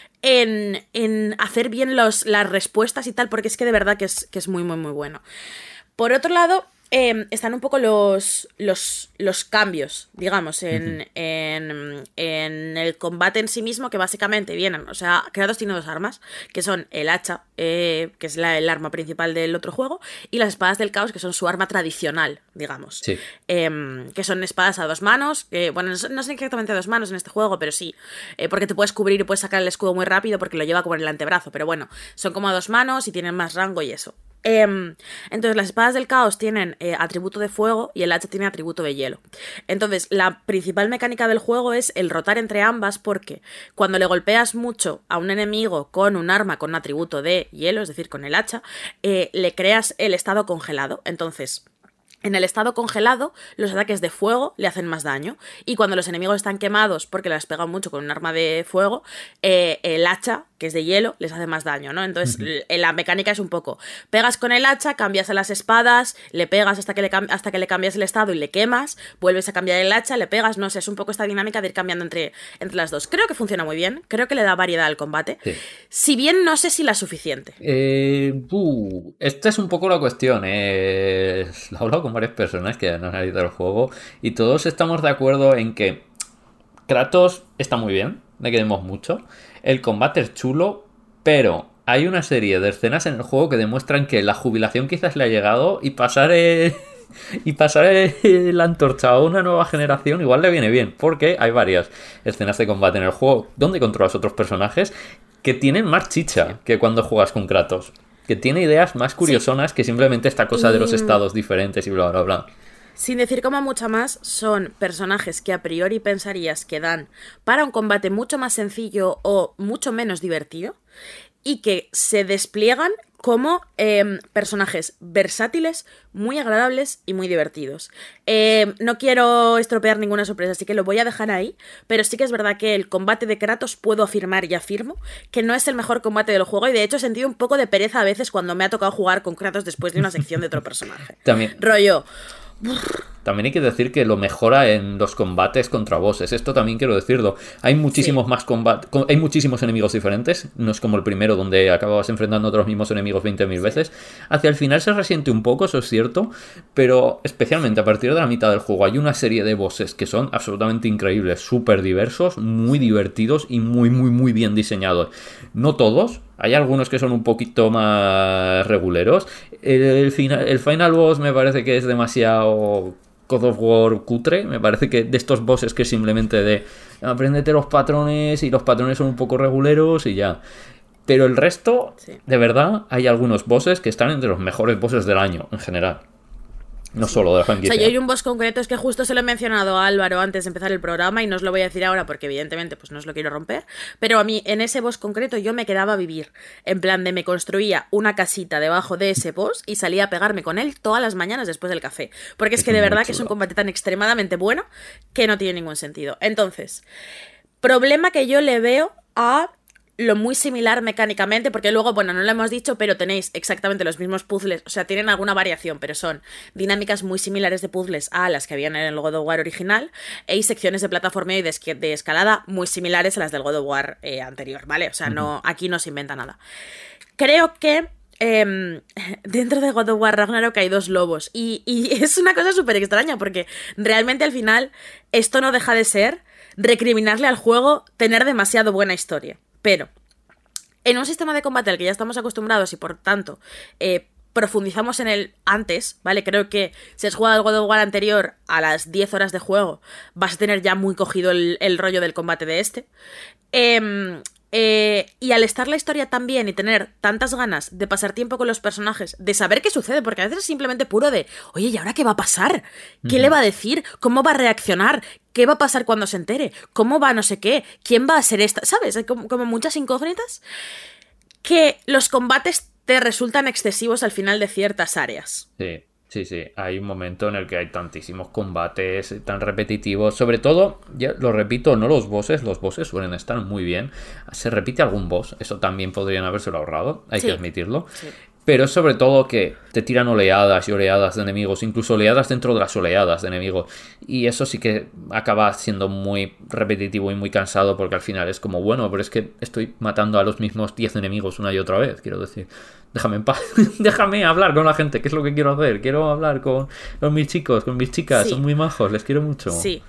en, en hacer bien los, las respuestas y tal, porque es que de verdad que es, que es muy, muy, muy bueno. Por otro lado, eh, están un poco los, los, los cambios, digamos, en, uh-huh. en, en el combate en sí mismo, que básicamente vienen, o sea, Kratos tiene dos armas, que son el hacha, eh, que es la, el arma principal del otro juego, y las espadas del caos, que son su arma tradicional, digamos, sí. eh, que son espadas a dos manos, eh, bueno, no son, no son exactamente a dos manos en este juego, pero sí, eh, porque te puedes cubrir y puedes sacar el escudo muy rápido porque lo lleva como en el antebrazo, pero bueno, son como a dos manos y tienen más rango y eso. Eh, entonces las espadas del caos tienen eh, atributo de fuego y el hacha tiene atributo de hielo. Entonces la principal mecánica del juego es el rotar entre ambas, porque cuando le golpeas mucho a un enemigo con un arma con un atributo de hielo, es decir, con el hacha, eh, le creas el estado congelado. Entonces en el estado congelado, los ataques de fuego le hacen más daño. Y cuando los enemigos están quemados porque les pegan mucho con un arma de fuego, eh, el hacha, que es de hielo, les hace más daño, ¿no? Entonces, uh-huh. la mecánica es un poco, pegas con el hacha, cambias a las espadas, le pegas hasta que le, cam- hasta que le cambias el estado y le quemas, vuelves a cambiar el hacha, le pegas, no sé, es un poco esta dinámica de ir cambiando entre, entre las dos. Creo que funciona muy bien, creo que le da variedad al combate, sí. Si bien no sé si la suficiente. Eh, uh, esta es un poco la cuestión, eh, lo he hablado con varias personas que han analizado el juego y todos estamos de acuerdo en que Kratos está muy bien, le queremos mucho, el combate es chulo, pero hay una serie de escenas en el juego que demuestran que la jubilación quizás le ha llegado y pasar el, y pasar el, la antorcha a una nueva generación igual le viene bien, porque hay varias escenas de combate en el juego donde controlas otros personajes que tienen más chicha sí. que cuando juegas con Kratos, que tiene ideas más curiosonas sí. que simplemente esta cosa y... de los estados diferentes y bla bla bla. Sin decir como mucha más, son personajes que a priori pensarías que dan para un combate mucho más sencillo o mucho menos divertido y que se despliegan como eh, personajes versátiles, muy agradables y muy divertidos. Eh, no quiero estropear ninguna sorpresa, así que lo voy a dejar ahí, pero sí que es verdad que el combate de Kratos puedo afirmar y afirmo que no es el mejor combate del juego y de hecho he sentido un poco de pereza a veces cuando me ha tocado jugar con Kratos después de una sección de otro personaje. También. Rollo... También hay que decir que lo mejora en los combates contra bosses. Esto también quiero decirlo. Hay muchísimos sí. más combates. Hay muchísimos enemigos diferentes. No es como el primero donde acababas enfrentando a los mismos enemigos veinte mil sí. veces. Hacia el final se resiente un poco, eso es cierto. Pero especialmente a partir de la mitad del juego hay una serie de bosses que son absolutamente increíbles. Súper diversos, muy divertidos y muy, muy, muy bien diseñados. No todos. Hay algunos que son un poquito más reguleros. El, el, final, el final boss me parece que es demasiado God of War cutre. Me parece que de estos bosses que simplemente de apréndete los patrones y los patrones son un poco reguleros y ya. Pero el resto, sí. de verdad, hay algunos bosses que están entre los mejores bosses del año en general. No sí. solo de la franquicia. O sea, yo hay un boss concreto, es que justo se lo he mencionado a Álvaro antes de empezar el programa y no os lo voy a decir ahora porque evidentemente pues no os lo quiero romper, pero a mí en ese boss concreto yo me quedaba a vivir, en plan de me construía una casita debajo de ese boss y salía a pegarme con él todas las mañanas después del café, porque es, es que de verdad chulo. Que es un combate tan extremadamente bueno que no tiene ningún sentido. Entonces, problema que yo le veo a lo muy similar mecánicamente, porque luego, bueno, no lo hemos dicho, pero tenéis exactamente los mismos puzzles, o sea, tienen alguna variación, pero son dinámicas muy similares de puzzles a las que habían en el God of War original, y secciones de plataformeo y de, esqu- de escalada muy similares a las del God of War eh, anterior, ¿vale? O sea, no, aquí no se inventa nada. Creo que eh, dentro de God of War Ragnarok hay dos lobos. Y, y es una cosa súper extraña porque realmente al final esto no deja de ser recriminarle al juego tener demasiado buena historia. Pero en un sistema de combate al que ya estamos acostumbrados y por tanto eh, profundizamos en él antes, ¿vale? Creo que si has jugado al God of War anterior a las diez horas de juego vas a tener ya muy cogido el, el rollo del combate de este. Eh... Eh, y al estar la historia tan bien y tener tantas ganas de pasar tiempo con los personajes, de saber qué sucede, porque a veces es simplemente puro de, oye, ¿y ahora qué va a pasar? ¿Qué uh-huh. le va a decir? ¿Cómo va a reaccionar? ¿Qué va a pasar cuando se entere? ¿Cómo va no sé qué? ¿Quién va a ser esta? ¿Sabes? Hay como, como muchas incógnitas que los combates te resultan excesivos al final de ciertas áreas. Sí. Sí, sí, hay un momento en el que hay tantísimos combates tan repetitivos, sobre todo, ya lo repito, no los bosses, los bosses suelen estar muy bien, se repite algún boss, eso también podrían habérselo ahorrado, hay sí. que admitirlo, sí. Pero es sobre todo que te tiran oleadas y oleadas de enemigos, incluso oleadas dentro de las oleadas de enemigos, y eso sí que acaba siendo muy repetitivo y muy cansado porque al final es como, bueno, pero es que estoy matando a los mismos diez enemigos una y otra vez, quiero decir, déjame en paz, déjame hablar con la gente, que es lo que quiero hacer, quiero hablar con los mis chicos, con mis chicas, sí. Son muy majos, les quiero mucho. Sí.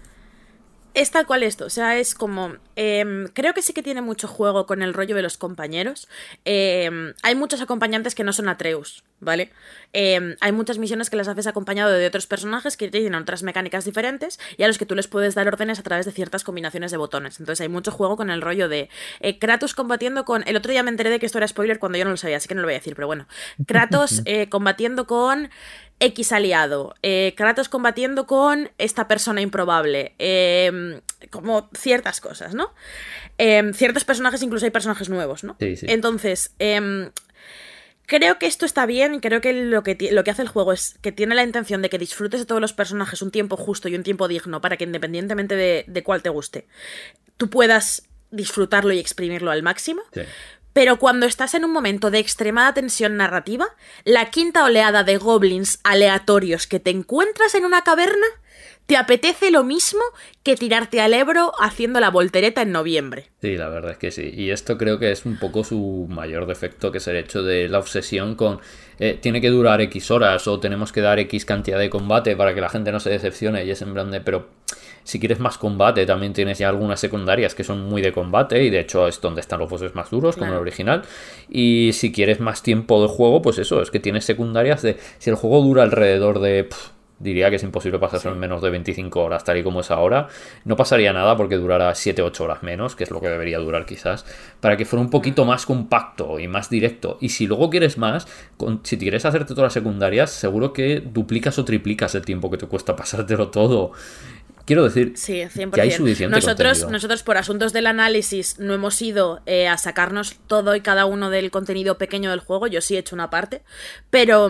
Es tal cual esto, o sea, es como... Eh, creo que sí que tiene mucho juego con el rollo de los compañeros. Eh, hay muchos acompañantes que no son Atreus, ¿vale? Eh, hay muchas misiones que las haces acompañado de otros personajes que tienen otras mecánicas diferentes y a los que tú les puedes dar órdenes a través de ciertas combinaciones de botones. Entonces hay mucho juego con el rollo de eh, Kratos combatiendo con... El otro día me enteré de que esto era spoiler cuando yo no lo sabía, así que no lo voy a decir, pero bueno. Kratos eh, combatiendo con... X aliado, eh, Kratos combatiendo con esta persona improbable, eh, como ciertas cosas, ¿no? Eh, ciertos personajes, incluso hay personajes nuevos, ¿no? Sí, sí. Entonces, eh, creo que esto está bien, creo que lo que, lo que hace el juego es que tiene la intención de que disfrutes de todos los personajes un tiempo justo y un tiempo digno para que independientemente de, de cuál te guste, tú puedas disfrutarlo y exprimirlo al máximo. Sí. Pero cuando estás en un momento de extremada tensión narrativa, la quinta oleada de goblins aleatorios que te encuentras en una caverna, te apetece lo mismo que tirarte al Ebro haciendo la voltereta en noviembre. Sí, la verdad es que sí. Y esto creo que es un poco su mayor defecto, que es el hecho de la obsesión con eh, tiene que durar X horas o tenemos que dar X cantidad de combate para que la gente no se decepcione. Y es en plan de, pero si quieres más combate, también tienes ya algunas secundarias que son muy de combate y de hecho es donde están los bosses más duros, claro, como el original. Y si quieres más tiempo de juego, pues eso, es que tienes secundarias de... Si el juego dura alrededor de... Pff, diría que es imposible pasarse en menos de veinticinco horas, tal y como es ahora. No pasaría nada porque durara siete u ocho horas menos, que es lo que debería durar quizás, para que fuera un poquito más compacto y más directo. Y si luego quieres más, con, si quieres hacerte todas las secundarias, seguro que duplicas o triplicas el tiempo que te cuesta pasártelo todo. Quiero decir sí, cien por ciento. Que hay suficiente nosotros, contenido. Nosotros, por asuntos del análisis, no hemos ido eh, a sacarnos todo y cada uno del contenido pequeño del juego. Yo sí he hecho una parte, pero...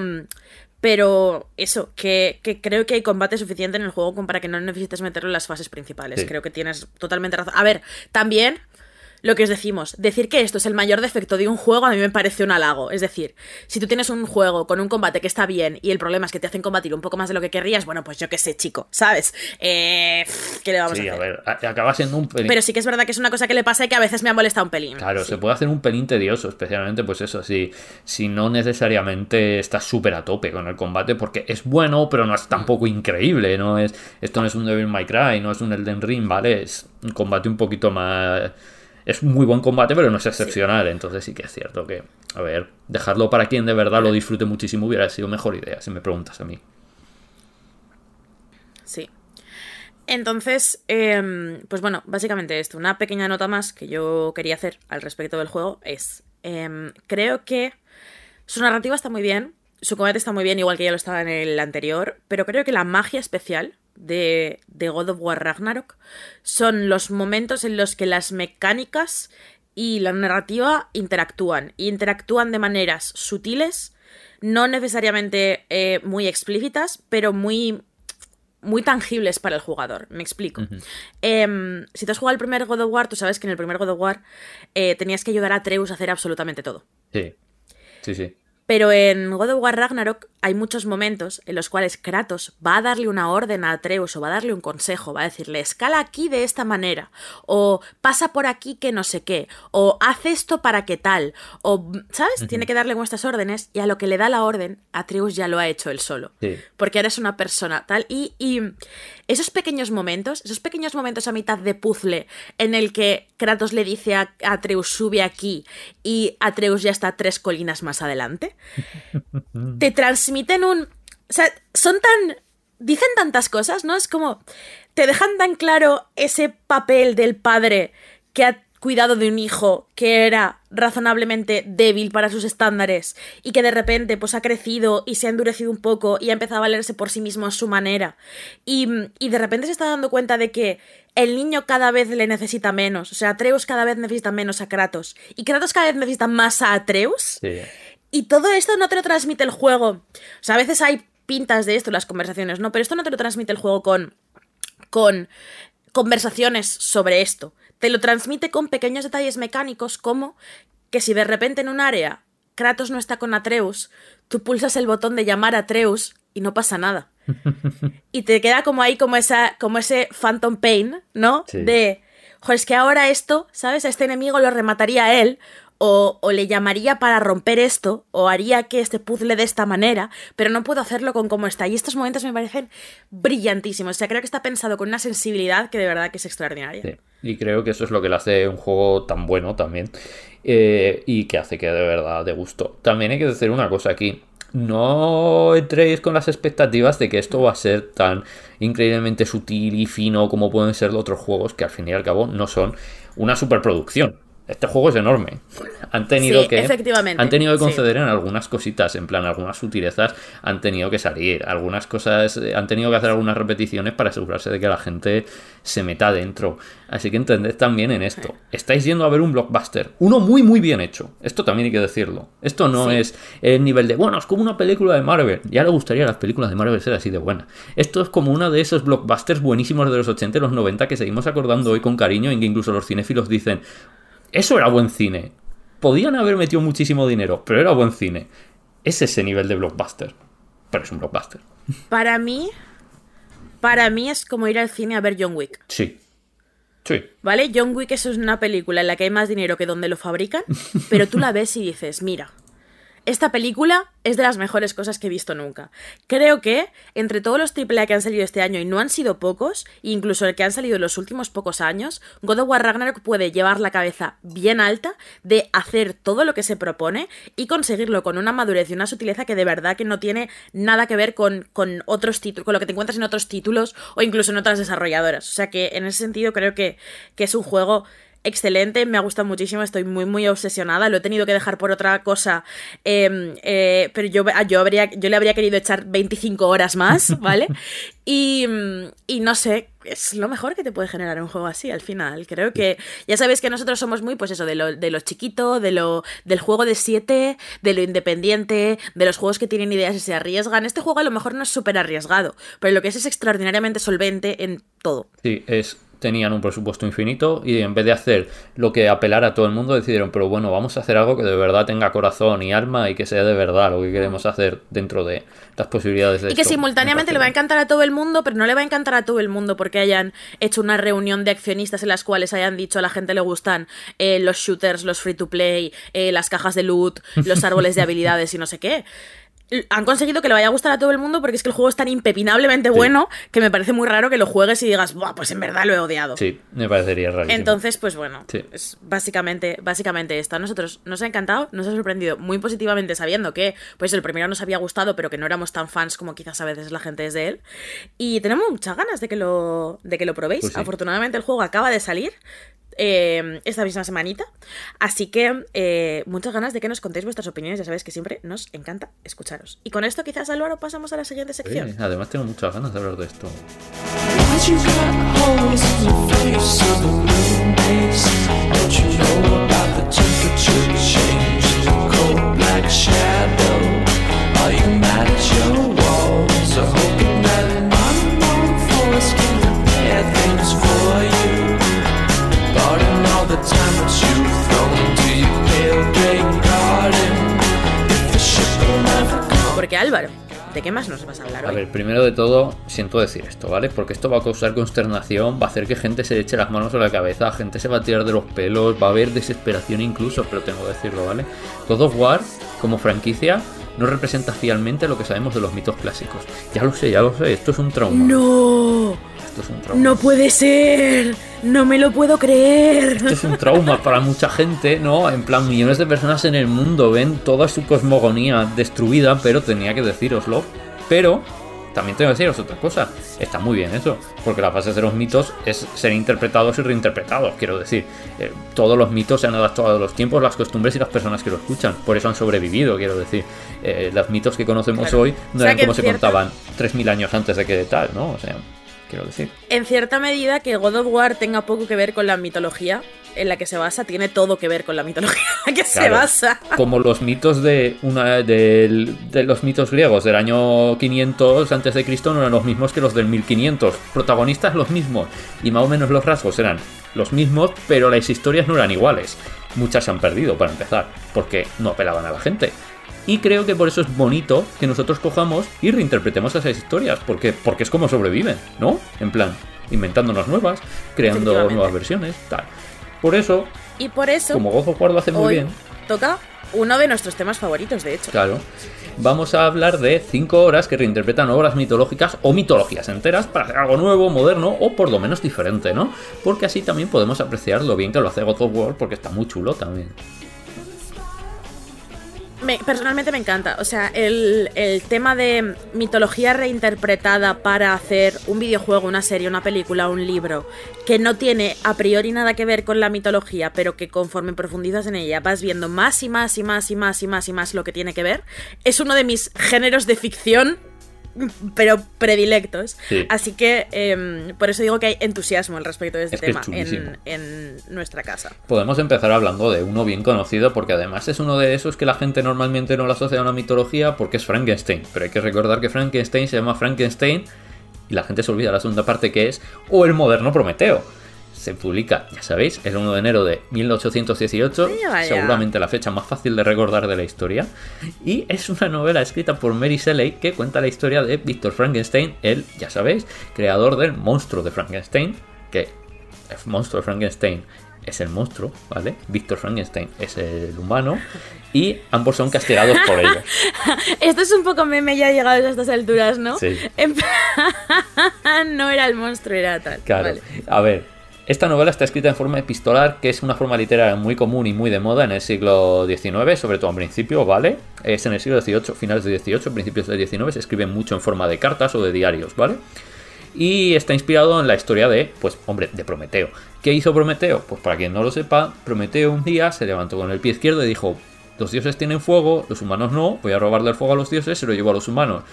Pero eso, que, que creo que hay combate suficiente en el juego como para que no necesites meterlo en las fases principales. Sí. Creo que tienes totalmente razón. A ver, también lo que os decimos, decir que esto es el mayor defecto de un juego a mí me parece un halago. Es decir, si tú tienes un juego con un combate que está bien y el problema es que te hacen combatir un poco más de lo que querrías, bueno, pues yo qué sé, chico, ¿sabes? Eh, ¿Qué le vamos sí, a hacer? a ver, acaba siendo un pelín... Pero sí que es verdad que es una cosa que le pasa y que a veces me ha molestado un pelín. Claro, sí. Se puede hacer un pelín tedioso, especialmente pues eso, si, si no necesariamente estás súper a tope con el combate, porque es bueno, pero no es tampoco increíble, no es esto no es un Devil May Cry, no es un Elden Ring, ¿vale? Es un combate un poquito más... Es muy buen combate, pero no es excepcional. Sí. Entonces sí que es cierto que, a ver, dejarlo para quien de verdad lo disfrute muchísimo hubiera sido mejor idea, si me preguntas a mí. Sí. Entonces, eh, pues bueno, básicamente esto. Una pequeña nota más que yo quería hacer al respecto del juego es... Eh, creo que su narrativa está muy bien, su combate está muy bien, igual que ya lo estaba en el anterior, pero creo que la magia especial... De, de God of War Ragnarok son los momentos en los que las mecánicas y la narrativa interactúan y interactúan de maneras sutiles, no necesariamente eh, muy explícitas, pero muy, muy tangibles para el jugador. Me explico. Uh-huh. Eh, si te has jugado el primer God of War, tú sabes que en el primer God of War eh, tenías que ayudar a Atreus a hacer absolutamente todo. Sí, sí, sí. Pero en God of War Ragnarok hay muchos momentos en los cuales Kratos va a darle una orden a Atreus o va a darle un consejo, va a decirle escala aquí de esta manera, o pasa por aquí que no sé qué, o haz esto para que tal, o, ¿sabes? Uh-huh. Tiene que darle estas órdenes y a lo que le da la orden, Atreus ya lo ha hecho él solo. Sí. Porque eres una persona tal y, y esos pequeños momentos, esos pequeños momentos a mitad de puzzle en el que Kratos le dice a Atreus sube aquí y Atreus ya está tres colinas más adelante, te transmiten un... O sea, son tan... Dicen tantas cosas, ¿no? Es como... Te dejan tan claro ese papel del padre que ha cuidado de un hijo que era razonablemente débil para sus estándares y que de repente pues ha crecido y se ha endurecido un poco y ha empezado a valerse por sí mismo a su manera y, y de repente se está dando cuenta de que el niño cada vez le necesita menos, o sea, Atreus cada vez necesita menos a Kratos y Kratos cada vez necesita más a Atreus. Sí. Y todo esto no te lo transmite el juego. O sea, a veces hay pintas de esto en las conversaciones, ¿no? Pero esto no te lo transmite el juego con, con conversaciones sobre esto. Te lo transmite con pequeños detalles mecánicos como que si de repente en un área Kratos no está con Atreus, tú pulsas el botón de llamar a Atreus y no pasa nada. Y te queda como ahí como, esa, como ese Phantom Pain, ¿no? Sí. De, joder, es que ahora esto, ¿sabes? A este enemigo lo remataría a él. O, o le llamaría para romper esto, o haría que este puzzle de esta manera, pero no puedo hacerlo con cómo está. Y estos momentos me parecen brillantísimos. O sea, creo que está pensado con una sensibilidad que de verdad que es extraordinaria. Sí. Y creo que eso es lo que le hace un juego tan bueno también. Eh, y que hace que de verdad de gusto. También hay que decir una cosa aquí. No entréis con las expectativas de que esto va a ser tan increíblemente sutil y fino como pueden ser los otros juegos, que al fin y al cabo no son una superproducción. Este juego es enorme. Han tenido sí, que efectivamente. Han tenido que conceder sí. en algunas cositas, en plan, algunas sutilezas han tenido que salir. Algunas cosas han tenido que hacer algunas repeticiones para asegurarse de que la gente se meta dentro. Así que entended también en esto. Estáis yendo a ver un blockbuster. Uno muy, muy bien hecho. Esto también hay que decirlo. Esto no sí. es el nivel de, bueno, es como una película de Marvel. Ya le gustaría a las películas de Marvel ser así de buenas. Esto es como uno de esos blockbusters buenísimos de los ochenta y los noventa que seguimos acordando hoy con cariño, en que incluso los cinéfilos dicen... Eso era buen cine. Podían haber metido muchísimo dinero, pero era buen cine. Es ese nivel de blockbuster. Pero es un blockbuster. Para mí, para mí es como ir al cine a ver John Wick. Sí. Sí. ¿Vale? John Wick es una película en la que hay más dinero que donde lo fabrican, pero tú la ves y dices, mira, esta película es de las mejores cosas que he visto nunca. Creo que entre todos los triple A que han salido este año, y no han sido pocos, incluso el que han salido en los últimos pocos años, God of War Ragnarok puede llevar la cabeza bien alta de hacer todo lo que se propone y conseguirlo con una madurez y una sutileza que de verdad que no tiene nada que ver con, con otros títulos, con lo que te encuentras en otros títulos o incluso en otras desarrolladoras. O sea que en ese sentido creo que, que es un juego... excelente, me ha gustado muchísimo, estoy muy muy obsesionada, lo he tenido que dejar por otra cosa, eh, eh, pero yo, yo, habría, yo le habría querido echar veinticinco horas más, ¿vale? Y, y no sé, es lo mejor que te puede generar un juego así al final. Creo que ya sabéis que nosotros somos muy, pues eso, de lo, de lo chiquito, de lo, del juego de siete, de lo independiente, de los juegos que tienen ideas y se arriesgan. Este juego a lo mejor no es súper arriesgado, pero lo que es es extraordinariamente solvente en todo. Sí, es... Tenían un presupuesto infinito y en vez de hacer lo que apelara a todo el mundo decidieron, pero bueno, vamos a hacer algo que de verdad tenga corazón y alma y que sea de verdad lo que queremos hacer dentro de las posibilidades de y esto. Que simultáneamente le va a encantar a todo el mundo, pero no le va a encantar a todo el mundo porque hayan hecho una reunión de accionistas en las cuales hayan dicho a la gente le gustan eh, los shooters, los free to play, eh, las cajas de loot, los árboles de habilidades y no sé qué. Han conseguido que le vaya a gustar a todo el mundo porque es que el juego es tan impepinablemente sí. bueno que me parece muy raro que lo juegues y digas, buah, pues en verdad lo he odiado. Sí, me parecería rarísimo. Entonces, pues bueno, sí. es básicamente, básicamente esto. A nosotros nos ha encantado, nos ha sorprendido muy positivamente sabiendo que pues el primero nos había gustado, pero que no éramos tan fans como quizás a veces la gente es de él. Y tenemos muchas ganas de que lo, de que lo probéis. Pues sí. Afortunadamente el juego acaba de salir. Eh, esta misma semanita, así que eh, muchas ganas de que nos contéis vuestras opiniones. Ya sabéis que siempre nos encanta escucharos. Y con esto quizás, Álvaro, pasamos a la siguiente sección. Sí, además tengo muchas ganas de hablar de esto. The time that you've thrown to your pale grey garden. If the ship que Álvaro, ¿de qué más nos vas a hablar A hoy? ver, primero de todo, siento decir esto, ¿vale? Porque esto va a causar consternación, va a hacer que gente se eche las manos a la cabeza, gente se va a tirar de los pelos, va a haber desesperación incluso, pero tengo que decirlo, ¿vale? God of War, como franquicia, no representa fielmente lo que sabemos de los mitos clásicos. Ya lo sé, ya lo sé, esto es un trauma. ¡No! Esto es un trauma. ¡No puede ser! ¡No me lo puedo creer! Esto es un trauma para mucha gente, ¿no? En plan, millones de personas en el mundo ven toda su cosmogonía destruida, pero tenía que decíroslo. Pero también tengo que deciros otra cosa. Está muy bien eso, porque la fase de los mitos es ser interpretados y reinterpretados. Quiero decir, eh, todos los mitos se han adaptado a los tiempos, las costumbres y las personas que lo escuchan. Por eso han sobrevivido, quiero decir. Eh, los mitos que conocemos Claro. hoy no O sea, eran que como en se cierta- contaban tres mil años antes de que tal, ¿no? O sea, quiero decir. En cierta medida, que God of War tenga poco que ver con la mitología en la que se basa, tiene todo que ver con la mitología en la que se Claro, basa. como los mitos de una de, de los mitos griegos del año quinientos antes de Cristo no eran los mismos que los del mil quinientos. Protagonistas los mismos y más o menos los rasgos eran los mismos, pero las historias no eran iguales. Muchas se han perdido para empezar, porque no apelaban a la gente. Y creo que por eso es bonito que nosotros cojamos y reinterpretemos esas historias, porque porque es como sobreviven, ¿no? En plan, inventándonos nuevas, creando Efectivamente. nuevas versiones, tal. Por eso, Y por eso, como God of War lo hace muy hoy bien, toca uno de nuestros temas favoritos, de hecho. claro, vamos a hablar de cinco horas que reinterpretan obras mitológicas o mitologías enteras para hacer algo nuevo, moderno o por lo menos diferente, ¿no? Porque así también podemos apreciar lo bien que lo hace God of War, porque está muy chulo también. Me- personalmente me encanta. O sea, el, el tema de mitología reinterpretada para hacer un videojuego, una serie, una película, un libro, que no tiene a priori nada que ver con la mitología, pero que conforme profundizas en ella vas viendo más y más y más y más y más y más lo que tiene que ver, es uno de mis géneros de ficción, pero predilectos. Sí. Así que eh, por eso digo que hay entusiasmo al respecto de este Es que es tema chulísimo. en, en nuestra casa. Podemos empezar hablando de uno bien conocido, porque además es uno de esos que la gente normalmente no lo asocia a una mitología porque es Frankenstein. Pero hay que recordar que Frankenstein se llama Frankenstein y la gente se olvida la segunda parte, que es o el moderno Prometeo. Se publica, ya sabéis, el uno de enero de mil ochocientos dieciocho, Vaya, vaya. seguramente la fecha más fácil de recordar de la historia. Y es una novela escrita por Mary Shelley que cuenta la historia de Víctor Frankenstein, el, ya sabéis, creador del monstruo de Frankenstein, que el monstruo de Frankenstein es el monstruo, ¿vale? Víctor Frankenstein es el humano y ambos son castigados por ello. Esto es un poco meme ya llegados a estas alturas, ¿no? Sí. En plan, no era el monstruo, era tal. Claro, Vale. a ver, esta novela está escrita en forma epistolar, que es una forma literaria muy común y muy de moda en el siglo diecinueve, sobre todo en principio, ¿vale? Es en el siglo dieciocho, finales del dieciocho, principios del diecinueve, se escribe mucho en forma de cartas o de diarios, ¿vale? Y está inspirado en la historia de, pues, hombre, de Prometeo. ¿Qué hizo Prometeo? Pues para quien no lo sepa, Prometeo un día se levantó con el pie izquierdo y dijo: los dioses tienen fuego, los humanos no, voy a robarle el fuego a los dioses y se lo llevo a los humanos.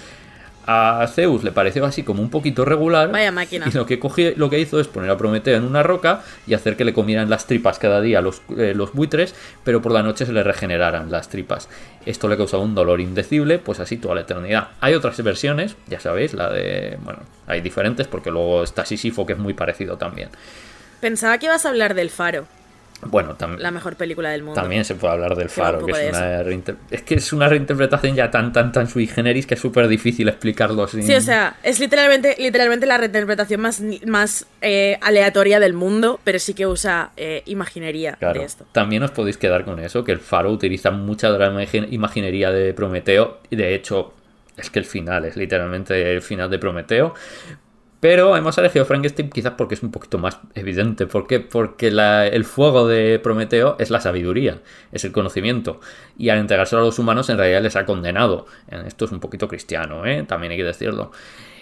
A Zeus le pareció así como un poquito regular. Vaya máquina. Y lo que, cogió, lo que hizo es poner a Prometeo en una roca y hacer que le comieran las tripas cada día los, eh, los buitres, pero por la noche se le regeneraran las tripas. Esto le causaba un dolor indecible, pues así toda la eternidad. Hay otras versiones, ya sabéis, la de... Bueno, hay diferentes porque luego está Sísifo, que es muy parecido también. Pensaba que ibas a hablar del Faro, Bueno, tam la mejor película del mundo. también se puede hablar del Que va un Faro, que poco es de una, reinter- es que es una reinterpretación ya tan tan tan sui generis que es súper difícil explicarlo sin... Sí, o sea, es literalmente, literalmente la reinterpretación más, más eh, aleatoria del mundo, pero sí que usa eh, imaginería Claro, de esto. también os podéis quedar con eso, que el Faro utiliza mucha de la imagi- imaginería de Prometeo, y de hecho es que el final es literalmente el final de Prometeo. Pero hemos elegido Frankenstein quizás porque es un poquito más evidente. ¿Por qué? Porque la- el fuego de Prometeo es la sabiduría, es el conocimiento. Y al entregárselo a los humanos en realidad les ha condenado. Esto es un poquito cristiano, ¿eh? También hay que decirlo.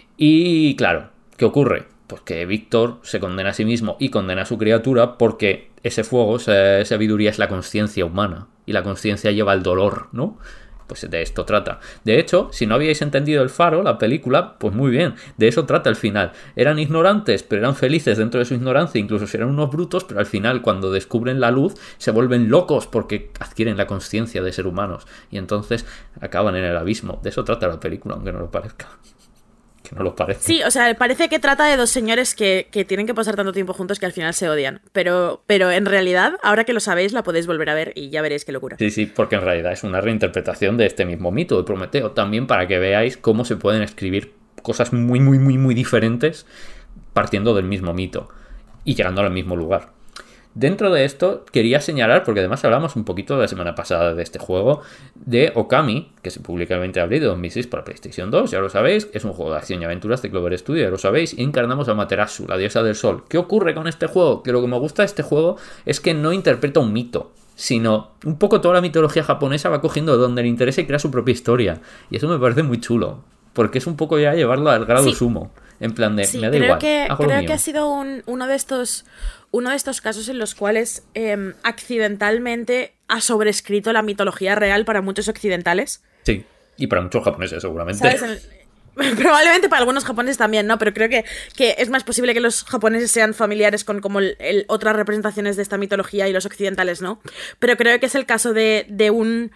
Y claro, ¿qué ocurre? Pues que Víctor se condena a sí mismo y condena a su criatura porque ese fuego, esa sabiduría es la conciencia humana. Y la conciencia lleva el dolor, ¿no? Pues de esto trata. De hecho, si no habíais entendido El Faro, la película, pues muy bien, de eso trata el final. Eran ignorantes, pero eran felices dentro de su ignorancia, incluso si eran unos brutos, pero al final, cuando descubren la luz, se vuelven locos porque adquieren la conciencia de ser humanos y entonces acaban en el abismo. De eso trata la película, aunque no lo parezca. que no lo parece. Sí, o sea, parece que trata de dos señores que, que tienen que pasar tanto tiempo juntos que al final se odian. Pero, pero en realidad, ahora que lo sabéis, la podéis volver a ver y ya veréis qué locura. Sí, sí, porque en realidad es una reinterpretación de este mismo mito de Prometeo. También para que veáis cómo se pueden escribir cosas muy, muy, muy, muy diferentes partiendo del mismo mito y llegando al mismo lugar. Dentro de esto quería señalar, porque además hablamos un poquito la semana pasada de este juego, de Okami, que se publica el veinte de abril de dos mil seis para PlayStation dos, ya lo sabéis, es un juego de acción y aventuras de Clover Studio, ya lo sabéis, y encarnamos a Materasu, la diosa del sol. ¿Qué ocurre con este juego? Que lo que me gusta de este juego es que no interpreta un mito, sino un poco toda la mitología japonesa va cogiendo de donde le interesa y crea su propia historia. Y eso me parece muy chulo, porque es un poco ya llevarlo al grado Sí. sumo. En plan de, Sí, me da creo igual, que, hago lo creo mío. que ha sido un- uno de estos uno de estos casos en los cuales eh, accidentalmente ha sobrescrito la mitología real para muchos occidentales. Sí, y para muchos japoneses seguramente. ¿Sabes? En- probablemente para algunos japoneses también, ¿no? Pero creo que, que es más posible que los japoneses sean familiares con como el, el- otras representaciones de esta mitología y los occidentales, ¿no? Pero creo que es el caso de, de un,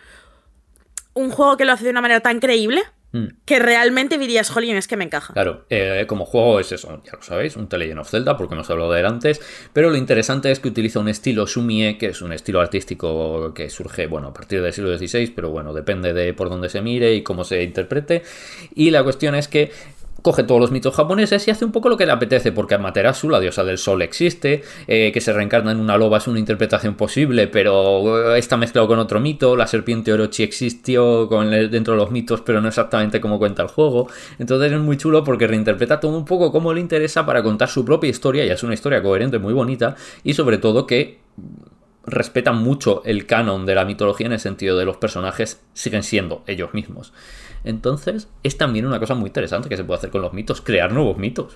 un juego que lo hace de una manera tan creíble Mm. que realmente dirías, jolín, es que me encaja. Claro, eh, como juego es eso, ya lo sabéis, un The Legend of Zelda, porque hemos hablado de él antes, pero lo interesante es que utiliza un estilo Sumie, que es un estilo artístico que surge, bueno, a partir del siglo dieciséis, pero bueno, depende de por dónde se mire y cómo se interprete, y la cuestión es que coge todos los mitos japoneses y hace un poco lo que le apetece, porque Amaterasu, la diosa del sol, existe, eh, que se reencarna en una loba es una interpretación posible, pero está mezclado con otro mito, la serpiente Orochi existió con el- dentro de los mitos, pero no exactamente como cuenta el juego, entonces es muy chulo porque reinterpreta todo un poco como le interesa para contar su propia historia, y es una historia coherente, muy bonita, y sobre todo que respetan mucho el canon de la mitología en el sentido de los personajes siguen siendo ellos mismos. Entonces, es también una cosa muy interesante que se puede hacer con los mitos, crear nuevos mitos.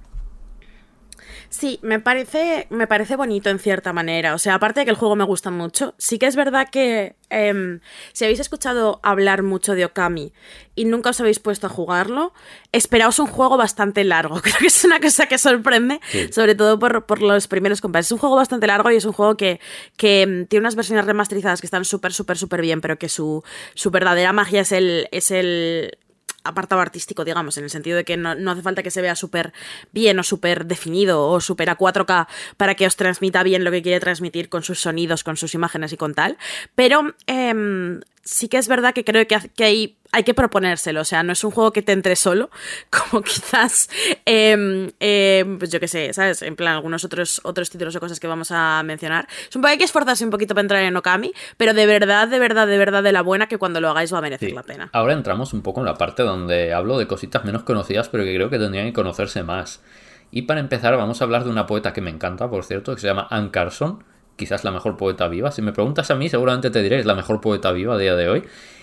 Sí, me parece, me parece bonito en cierta manera. O sea, aparte de que el juego me gusta mucho, sí que es verdad que em, si habéis escuchado hablar mucho de Okami y nunca os habéis puesto a jugarlo, esperaos un juego bastante largo. Creo que es una cosa que sorprende, Sí. sobre todo por, por los primeros compases. Es un juego bastante largo y es un juego que, que em, tiene unas versiones remasterizadas que están súper, súper, súper bien, pero que su, su verdadera magia es el... Es el apartado artístico, digamos, en el sentido de que no, no hace falta que se vea súper bien o súper definido o súper a cuatro K para que os transmita bien lo que quiere transmitir con sus sonidos, con sus imágenes y con tal, pero eh, sí que es verdad que creo que, que hay, hay que proponérselo, o sea, no es un juego que te entre solo, como quizás, eh, eh, pues yo qué sé, ¿sabes? En plan, algunos otros, otros títulos o cosas que vamos a mencionar. Es un poco, hay que esforzarse un poquito para entrar en Okami, pero de verdad, de verdad, de verdad, de la buena, que cuando lo hagáis va a merecer Sí. la pena. Ahora entramos un poco en la parte donde hablo de cositas menos conocidas, pero que creo que tendrían que conocerse más. Y para empezar, vamos a hablar de una poeta que me encanta, por cierto, que se llama Anne Carson, quizás la mejor poeta viva. Si me preguntas a mí, seguramente te diré, es la mejor poeta viva a día de hoy.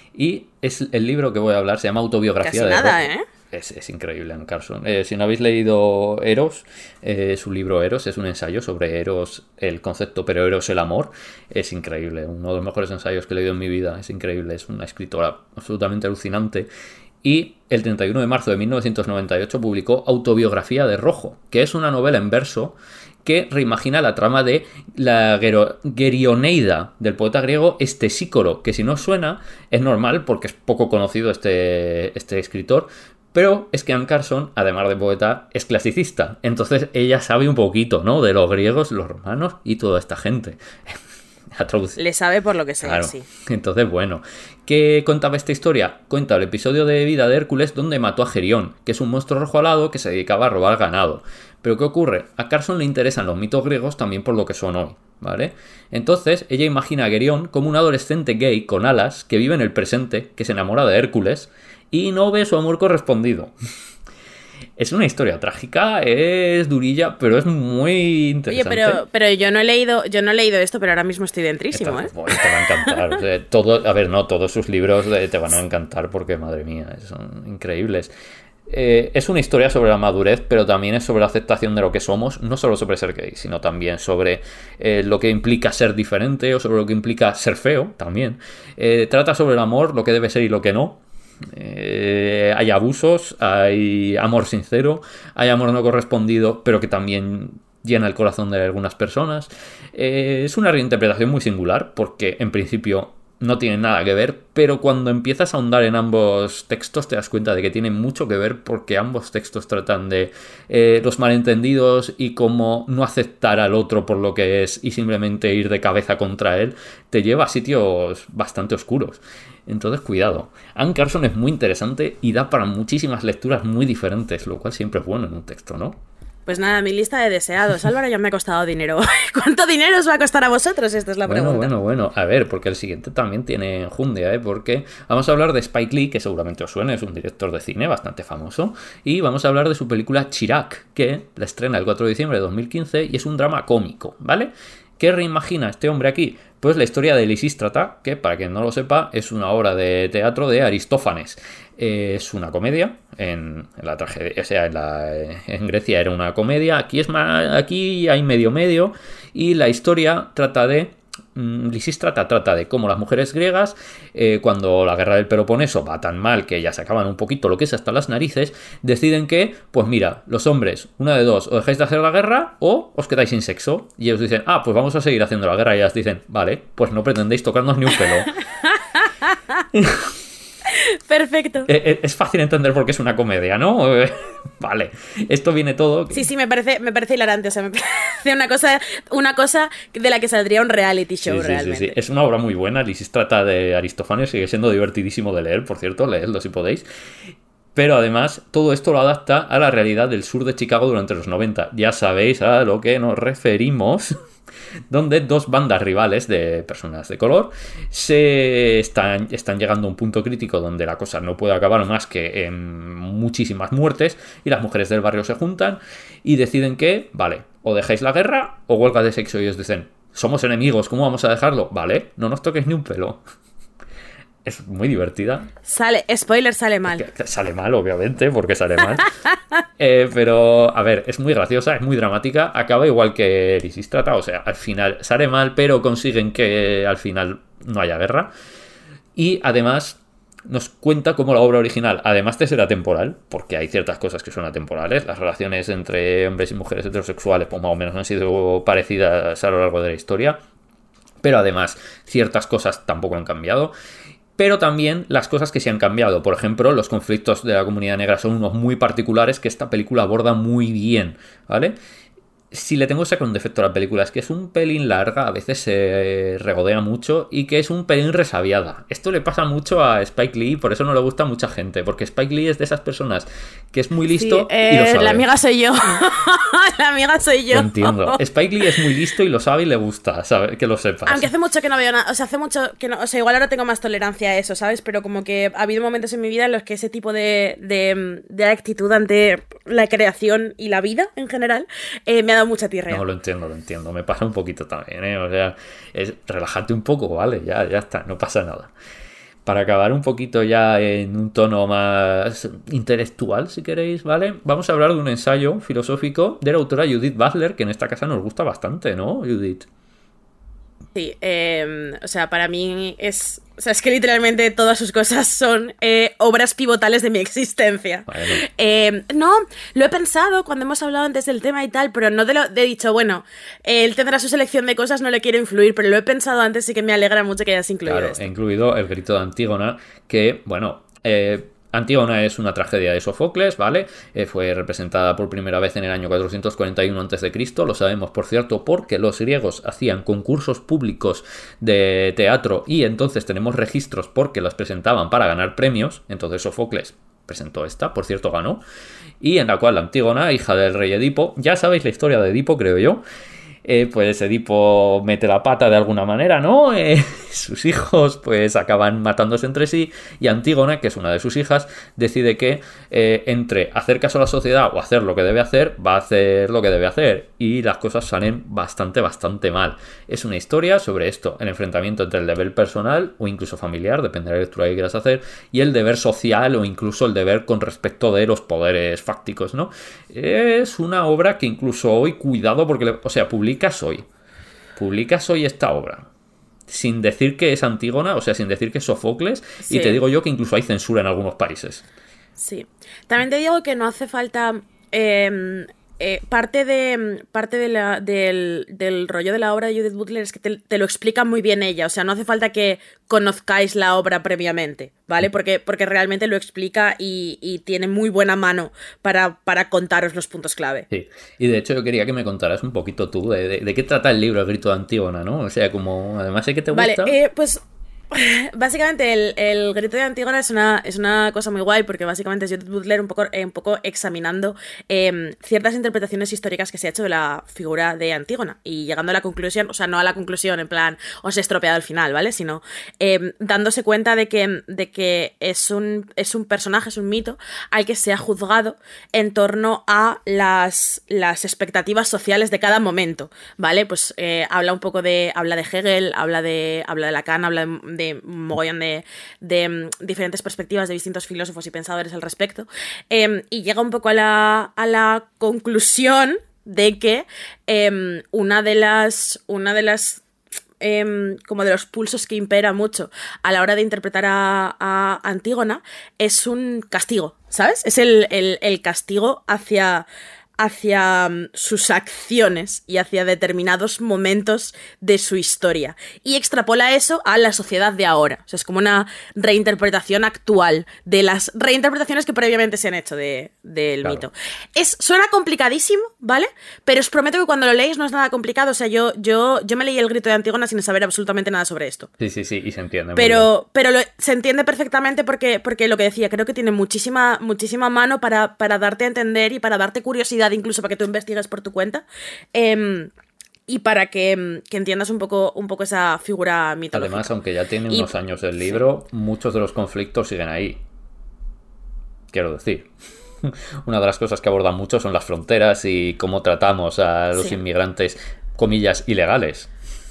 Y es el libro que voy a hablar, se llama Autobiografía Casi de nada, Rojo. ¿eh? Es, es increíble, Anne Carson. Eh, si no habéis leído Eros, eh, su libro Eros es un ensayo sobre Eros, el concepto, pero Eros el amor. Es increíble, uno de los mejores ensayos que he leído en mi vida. Es increíble, es una escritora absolutamente alucinante. Y el treinta y uno de marzo de mil novecientos noventa y ocho publicó Autobiografía de Rojo, que es una novela en verso que reimagina la trama de la Gero- Gerioneida del poeta griego Estesícoro, que si no os suena es normal porque es poco conocido este, este escritor, pero es que Anne Carson, además de poeta, es clasicista, entonces ella sabe un poquito, ¿no?, de los griegos, los romanos y toda esta gente. Ha traducido. Le sabe por lo que sea, Claro. sí. Entonces, bueno, ¿qué contaba esta historia? Cuenta el episodio de vida de Hércules donde mató a Gerión, que es un monstruo rojo alado que se dedicaba a robar ganado. Pero ¿qué ocurre? A Carson le interesan los mitos griegos también por lo que son hoy, ¿vale? Entonces, ella imagina a Gerión como un adolescente gay con alas que vive en el presente, que se enamora de Hércules y no ve su amor correspondido. Es una historia trágica, es durilla, pero es muy Oye, interesante. pero, pero yo no he leído, yo no he leído esto, pero ahora mismo estoy dentrísimo, Esta- ¿eh? bueno, te va a encantar. O sea, todo, a ver, no, todos sus libros eh, te van a encantar porque, madre mía, son increíbles. Eh, es una historia sobre la madurez, pero también es sobre la aceptación de lo que somos, no solo sobre ser gay, sino también sobre eh, lo que implica ser diferente o sobre lo que implica ser feo, también. Eh, trata sobre el amor, lo que debe ser y lo que no. Eh, hay abusos, hay amor sincero, hay amor no correspondido, pero que también llena el corazón de algunas personas. Eh, es una reinterpretación muy singular porque en principio no tienen nada que ver, pero cuando empiezas a ahondar en ambos textos te das cuenta de que tienen mucho que ver porque ambos textos tratan de eh, los malentendidos y cómo no aceptar al otro por lo que es y simplemente ir de cabeza contra él te lleva a sitios bastante oscuros. Entonces, cuidado. Anne Carson es muy interesante y da para muchísimas lecturas muy diferentes, lo cual siempre es bueno en un texto, ¿no? Pues nada, mi lista de deseados. Álvaro, ya me ha costado dinero. ¿Cuánto dinero os va a costar a vosotros? Esta es la bueno, pregunta. Bueno, bueno, a ver, porque el siguiente también tiene enjundia, ¿eh? Porque vamos a hablar de Spike Lee, que seguramente os suene, es un director de cine bastante famoso, y vamos a hablar de su película Chirac, que la estrena el cuatro de diciembre de dos mil quince y es un drama cómico, ¿vale? ¿Qué reimagina este hombre aquí? Pues la historia de Lisístrata, que para quien no lo sepa es una obra de teatro de Aristófanes. Es una comedia, en, en la tragedia, o sea, en, la, en Grecia era una comedia, aquí es más, aquí hay medio medio, y la historia trata de Lisístrata trata de cómo las mujeres griegas, eh, cuando la guerra del Peloponeso va tan mal que ya se acaban un poquito lo que es hasta las narices, deciden que, pues mira, los hombres, una de dos, o dejáis de hacer la guerra o os quedáis sin sexo. Y ellos dicen, ah, pues vamos a seguir haciendo la guerra. Y ellas dicen, vale, pues no pretendéis tocarnos ni un pelo. Perfecto. Es fácil entender por qué es una comedia, ¿no? Vale, esto viene todo... Sí, sí, me parece, me parece hilarante, o sea, me parece una cosa, una cosa de la que saldría un reality show, sí, sí, realmente. Sí, sí. Es una obra muy buena, Lisístrata de Aristófanes, sigue siendo divertidísimo de leer, por cierto, leedlo si podéis. Pero además, todo esto lo adapta a la realidad del sur de Chicago durante los noventa. Ya sabéis a lo que nos referimos... donde dos bandas rivales de personas de color se están, están llegando a un punto crítico donde la cosa no puede acabar más que en muchísimas muertes y las mujeres del barrio se juntan y deciden que, vale, o dejáis la guerra o huelga de sexo. Y ellos dicen, somos enemigos, ¿cómo vamos a dejarlo? Vale, no nos toques ni un pelo. Es muy divertida. Sale, spoiler, sale mal. Sale mal, obviamente, porque sale mal. eh, pero, a ver, es muy graciosa, es muy dramática. Acaba igual que Lisístrata, o sea, al final sale mal, pero consiguen que al final no haya guerra. Y además nos cuenta cómo la obra original, además de ser atemporal, porque hay ciertas cosas que son atemporales, las relaciones entre hombres y mujeres heterosexuales, pues más o menos han sido parecidas a lo largo de la historia. Pero además, ciertas cosas tampoco han cambiado. Pero también las cosas que se han cambiado. Por ejemplo, los conflictos de la comunidad negra son unos muy particulares que esta película aborda muy bien, ¿vale? Si le tengo que sacar un defecto a la película es que es un pelín larga, a veces se regodea mucho y que es un pelín resabiada. Esto le pasa mucho a Spike Lee, por eso no le gusta a mucha gente, porque Spike Lee es de esas personas que es muy listo sí, eh, y lo sabe. La amiga soy yo. La amiga soy yo. Lo entiendo. Spike Lee es muy listo y lo sabe y le gusta, ¿sabes? Que lo sepas. Aunque hace mucho que no veo nada, o sea, hace mucho que no, o sea, igual ahora tengo más tolerancia a eso, ¿sabes? Pero como que ha habido momentos en mi vida en los que ese tipo de, de, de actitud ante la creación y la vida en general eh, me ha dado mucha tirrea. No, lo entiendo, lo entiendo. Me pasa un poquito también, ¿eh? O sea, es relajarte un poco, ¿vale? Ya, ya está, no pasa nada. Para acabar un poquito ya en un tono más intelectual, si queréis, ¿vale? Vamos a hablar de un ensayo filosófico de la autora Judith Butler, que en esta casa nos gusta bastante, ¿no, Judith? Sí, eh, o sea, para mí es... O sea, es que literalmente todas sus cosas son eh, obras pivotales de mi existencia. Bueno. Eh, no, lo he pensado cuando hemos hablado antes del tema y tal, pero no te lo he dicho, bueno, él tendrá su selección de cosas, no le quiero influir, pero lo he pensado antes y que me alegra mucho que hayas incluido Claro, esto. he incluido El grito de Antígona, que, bueno... Eh, Antígona es una tragedia de Sofocles, ¿vale? Eh, fue representada por primera vez en el año cuatrocientos cuarenta y uno antes de Cristo, lo sabemos, por cierto, porque los griegos hacían concursos públicos de teatro y entonces tenemos registros porque los presentaban para ganar premios, entonces Sofocles presentó esta, por cierto ganó, y en la cual Antígona, hija del rey Edipo, ya sabéis la historia de Edipo, creo yo, Eh, pues Edipo mete la pata de alguna manera, ¿no? Eh, sus hijos pues acaban matándose entre sí y Antígona, que es una de sus hijas, decide que eh, entre hacer caso a la sociedad o hacer lo que debe hacer, va a hacer lo que debe hacer y las cosas salen bastante, bastante mal. Es una historia sobre esto, el enfrentamiento entre el deber personal o incluso familiar, depende de la lectura que quieras hacer, y el deber social o incluso el deber con respecto de los poderes fácticos, ¿no? Es una obra que incluso hoy, cuidado porque, le, o sea, publica Publicas hoy, publicas hoy esta obra, sin decir que es Antígona, o sea, sin decir que es Sofocles, sí. Y te digo yo que incluso hay censura en algunos países. Sí, también te digo que no hace falta... Eh, eh, parte de parte de la, del, del rollo de la obra de Judith Butler es que te, te lo explica muy bien ella, o sea, no hace falta que conozcáis la obra previamente, ¿vale? Porque, porque realmente lo explica y, y tiene muy buena mano para, para contaros los puntos clave. Sí, y de hecho yo quería que me contaras un poquito tú de, de, de qué trata el libro El grito de Antígona, ¿no? O sea, como además sé que te gusta... Vale, eh, pues... Básicamente el, el grito de Antígona es una, es una cosa muy guay porque básicamente es Judith Butler un poco, eh, un poco examinando eh, ciertas interpretaciones históricas que se ha hecho de la figura de Antígona y llegando a la conclusión, o sea, no a la conclusión en plan os he estropeado al final, ¿vale? Sino eh, dándose cuenta de que, de que es, un, es un personaje, es un mito al que se ha juzgado en torno a las, las expectativas sociales de cada momento, ¿vale? Pues eh, habla un poco de, habla de Hegel, habla de, habla de Lacan, habla de, de de un mogollón de, de um, diferentes perspectivas de distintos filósofos y pensadores al respecto, eh, y llega un poco a la, a la conclusión de que eh, una de las una de las eh, como de los pulsos que impera mucho a la hora de interpretar a, a Antígona es un castigo, ¿sabes? Es el, el, el castigo hacia hacia um, sus acciones y hacia determinados momentos de su historia. Y extrapola eso a la sociedad de ahora. O sea, es como una reinterpretación actual de las reinterpretaciones que previamente se han hecho de, del claro. mito. Es, suena complicadísimo, ¿vale? Pero os prometo que cuando lo leéis no es nada complicado. O sea, yo, yo, yo me leí El grito de Antígona sin saber absolutamente nada sobre esto. Sí, sí, sí, y se entiende. Pero, pero lo, se entiende perfectamente porque, porque lo que decía, creo que tiene muchísima, muchísima mano para, para darte a entender y para darte curiosidad, incluso para que tú investigues por tu cuenta, eh, y para que, que entiendas un poco, un poco esa figura mitológica. Además, aunque ya tiene y, unos años el libro, sí. muchos de los conflictos siguen ahí. Quiero decir, una de las cosas que abordan mucho son las fronteras y cómo tratamos a los sí. inmigrantes, comillas, ilegales.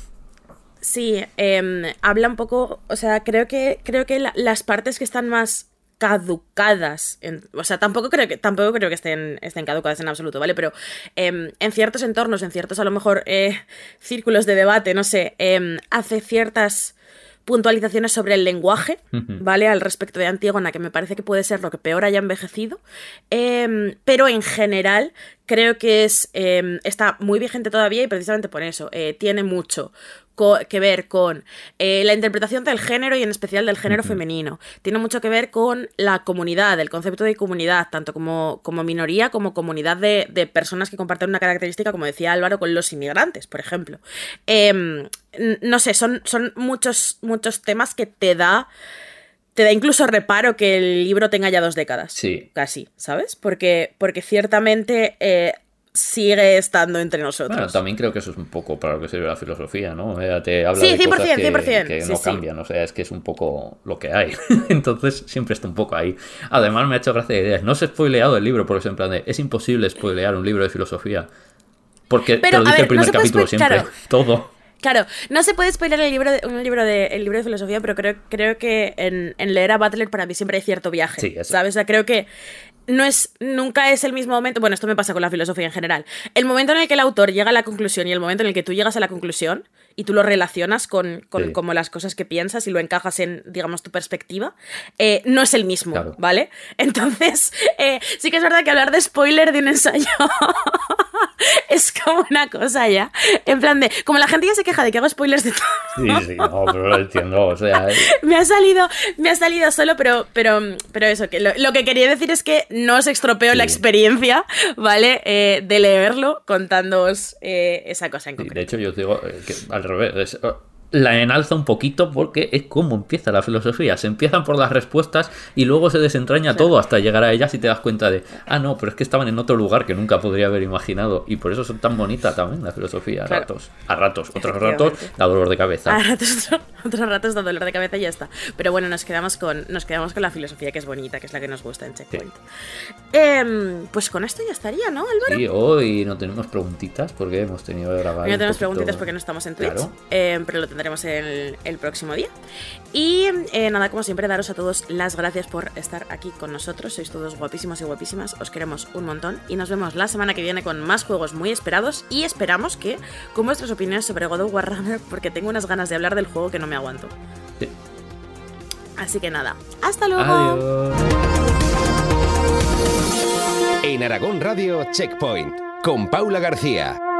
Sí, eh, habla un poco, o sea, creo que, creo que la, las partes que están más caducadas, en, o sea, tampoco creo que tampoco creo que estén, estén caducadas en absoluto, ¿vale? Pero eh, en ciertos entornos, en ciertos a lo mejor eh, círculos de debate, no sé, eh, hace ciertas puntualizaciones sobre el lenguaje, ¿vale? Al respecto de Antígona, que me parece que puede ser lo que peor haya envejecido, eh, pero en general creo que es eh, está muy vigente todavía y precisamente por eso eh, tiene mucho co- que ver con eh, la interpretación del género y en especial del género uh-huh. femenino. Tiene mucho que ver con la comunidad, el concepto de comunidad, tanto como, como minoría como comunidad de, de personas que comparten una característica, como decía Álvaro, con los inmigrantes, por ejemplo. Eh, no sé, son, son muchos, muchos temas que te da... Te da incluso reparo que el libro tenga ya dos décadas. Sí. Casi, ¿sabes? Porque, porque ciertamente eh, sigue estando entre nosotros. Bueno, también creo que eso es un poco para lo que sirve la filosofía, ¿no? Te habla sí, de cien por ciento, cosas que, cien por ciento. que Sí, no sí. cambian, o sea, es que es un poco lo que hay. Entonces siempre está un poco ahí. Además me ha hecho gracia de ideas. No os he spoileado el libro, porque es en plan de, es imposible spoilear un libro de filosofía. Porque Pero, te lo dice ver, el primer no se capítulo puede, siempre. claro. Todo. Claro, no se puede spoiler el libro de, un libro de, el libro de filosofía, pero creo, creo que en, en leer a Butler para mí siempre hay cierto viaje, sí, eso. ¿sabes? O sea, creo que no es, nunca es el mismo momento, bueno, esto me pasa con la filosofía en general, el momento en el que el autor llega a la conclusión y el momento en el que tú llegas a la conclusión y tú lo relacionas con, con sí. como las cosas que piensas y lo encajas en, digamos, tu perspectiva, eh, no es el mismo, claro. ¿vale? Entonces, eh, sí que es verdad que hablar de spoiler de un ensayo es como una cosa ya, en plan de, como la gente ya se queja de que hago spoilers de todo. Sí, sí, no, pero lo entiendo, o sea... me ha salido, me ha salido solo, pero, pero, pero eso, que lo, lo que quería decir es que no os estropeo sí. la experiencia, ¿vale? Eh, de leerlo contándoos eh, esa cosa en concreto. De hecho, yo os digo que al revés, es, la enalza un poquito porque es como empieza la filosofía. Se empiezan por las respuestas y luego se desentraña claro. todo hasta llegar a ellas y te das cuenta de, ah, no, pero es que estaban en otro lugar que nunca podría haber imaginado. Y por eso son tan bonitas también la filosofía a claro. ratos. A ratos, otros ratos da dolor de cabeza. A ratos, otros ratos da dolor de cabeza y ya está. Pero bueno, nos quedamos con, nos quedamos con la filosofía que es bonita, que es la que nos gusta en Checkpoint. Sí. Eh, pues con esto ya estaría, ¿no, Álvaro? Sí, hoy no tenemos preguntitas porque hemos tenido que grabar. Hoy no tenemos preguntitas porque no estamos en Twitch, claro. eh, pero lo tendremos el, el próximo día. Y eh, nada, como siempre, daros a todos las gracias por estar aquí con nosotros. Sois todos guapísimos y guapísimas. Os queremos un montón y nos vemos la semana que viene con más juegos muy esperados y esperamos que con vuestras opiniones sobre God of War Ragnarok, porque tengo unas ganas de hablar del juego que no me aguanto. Sí. Así que nada, hasta luego. Adiós. En Aragón Radio Checkpoint, con Paula García.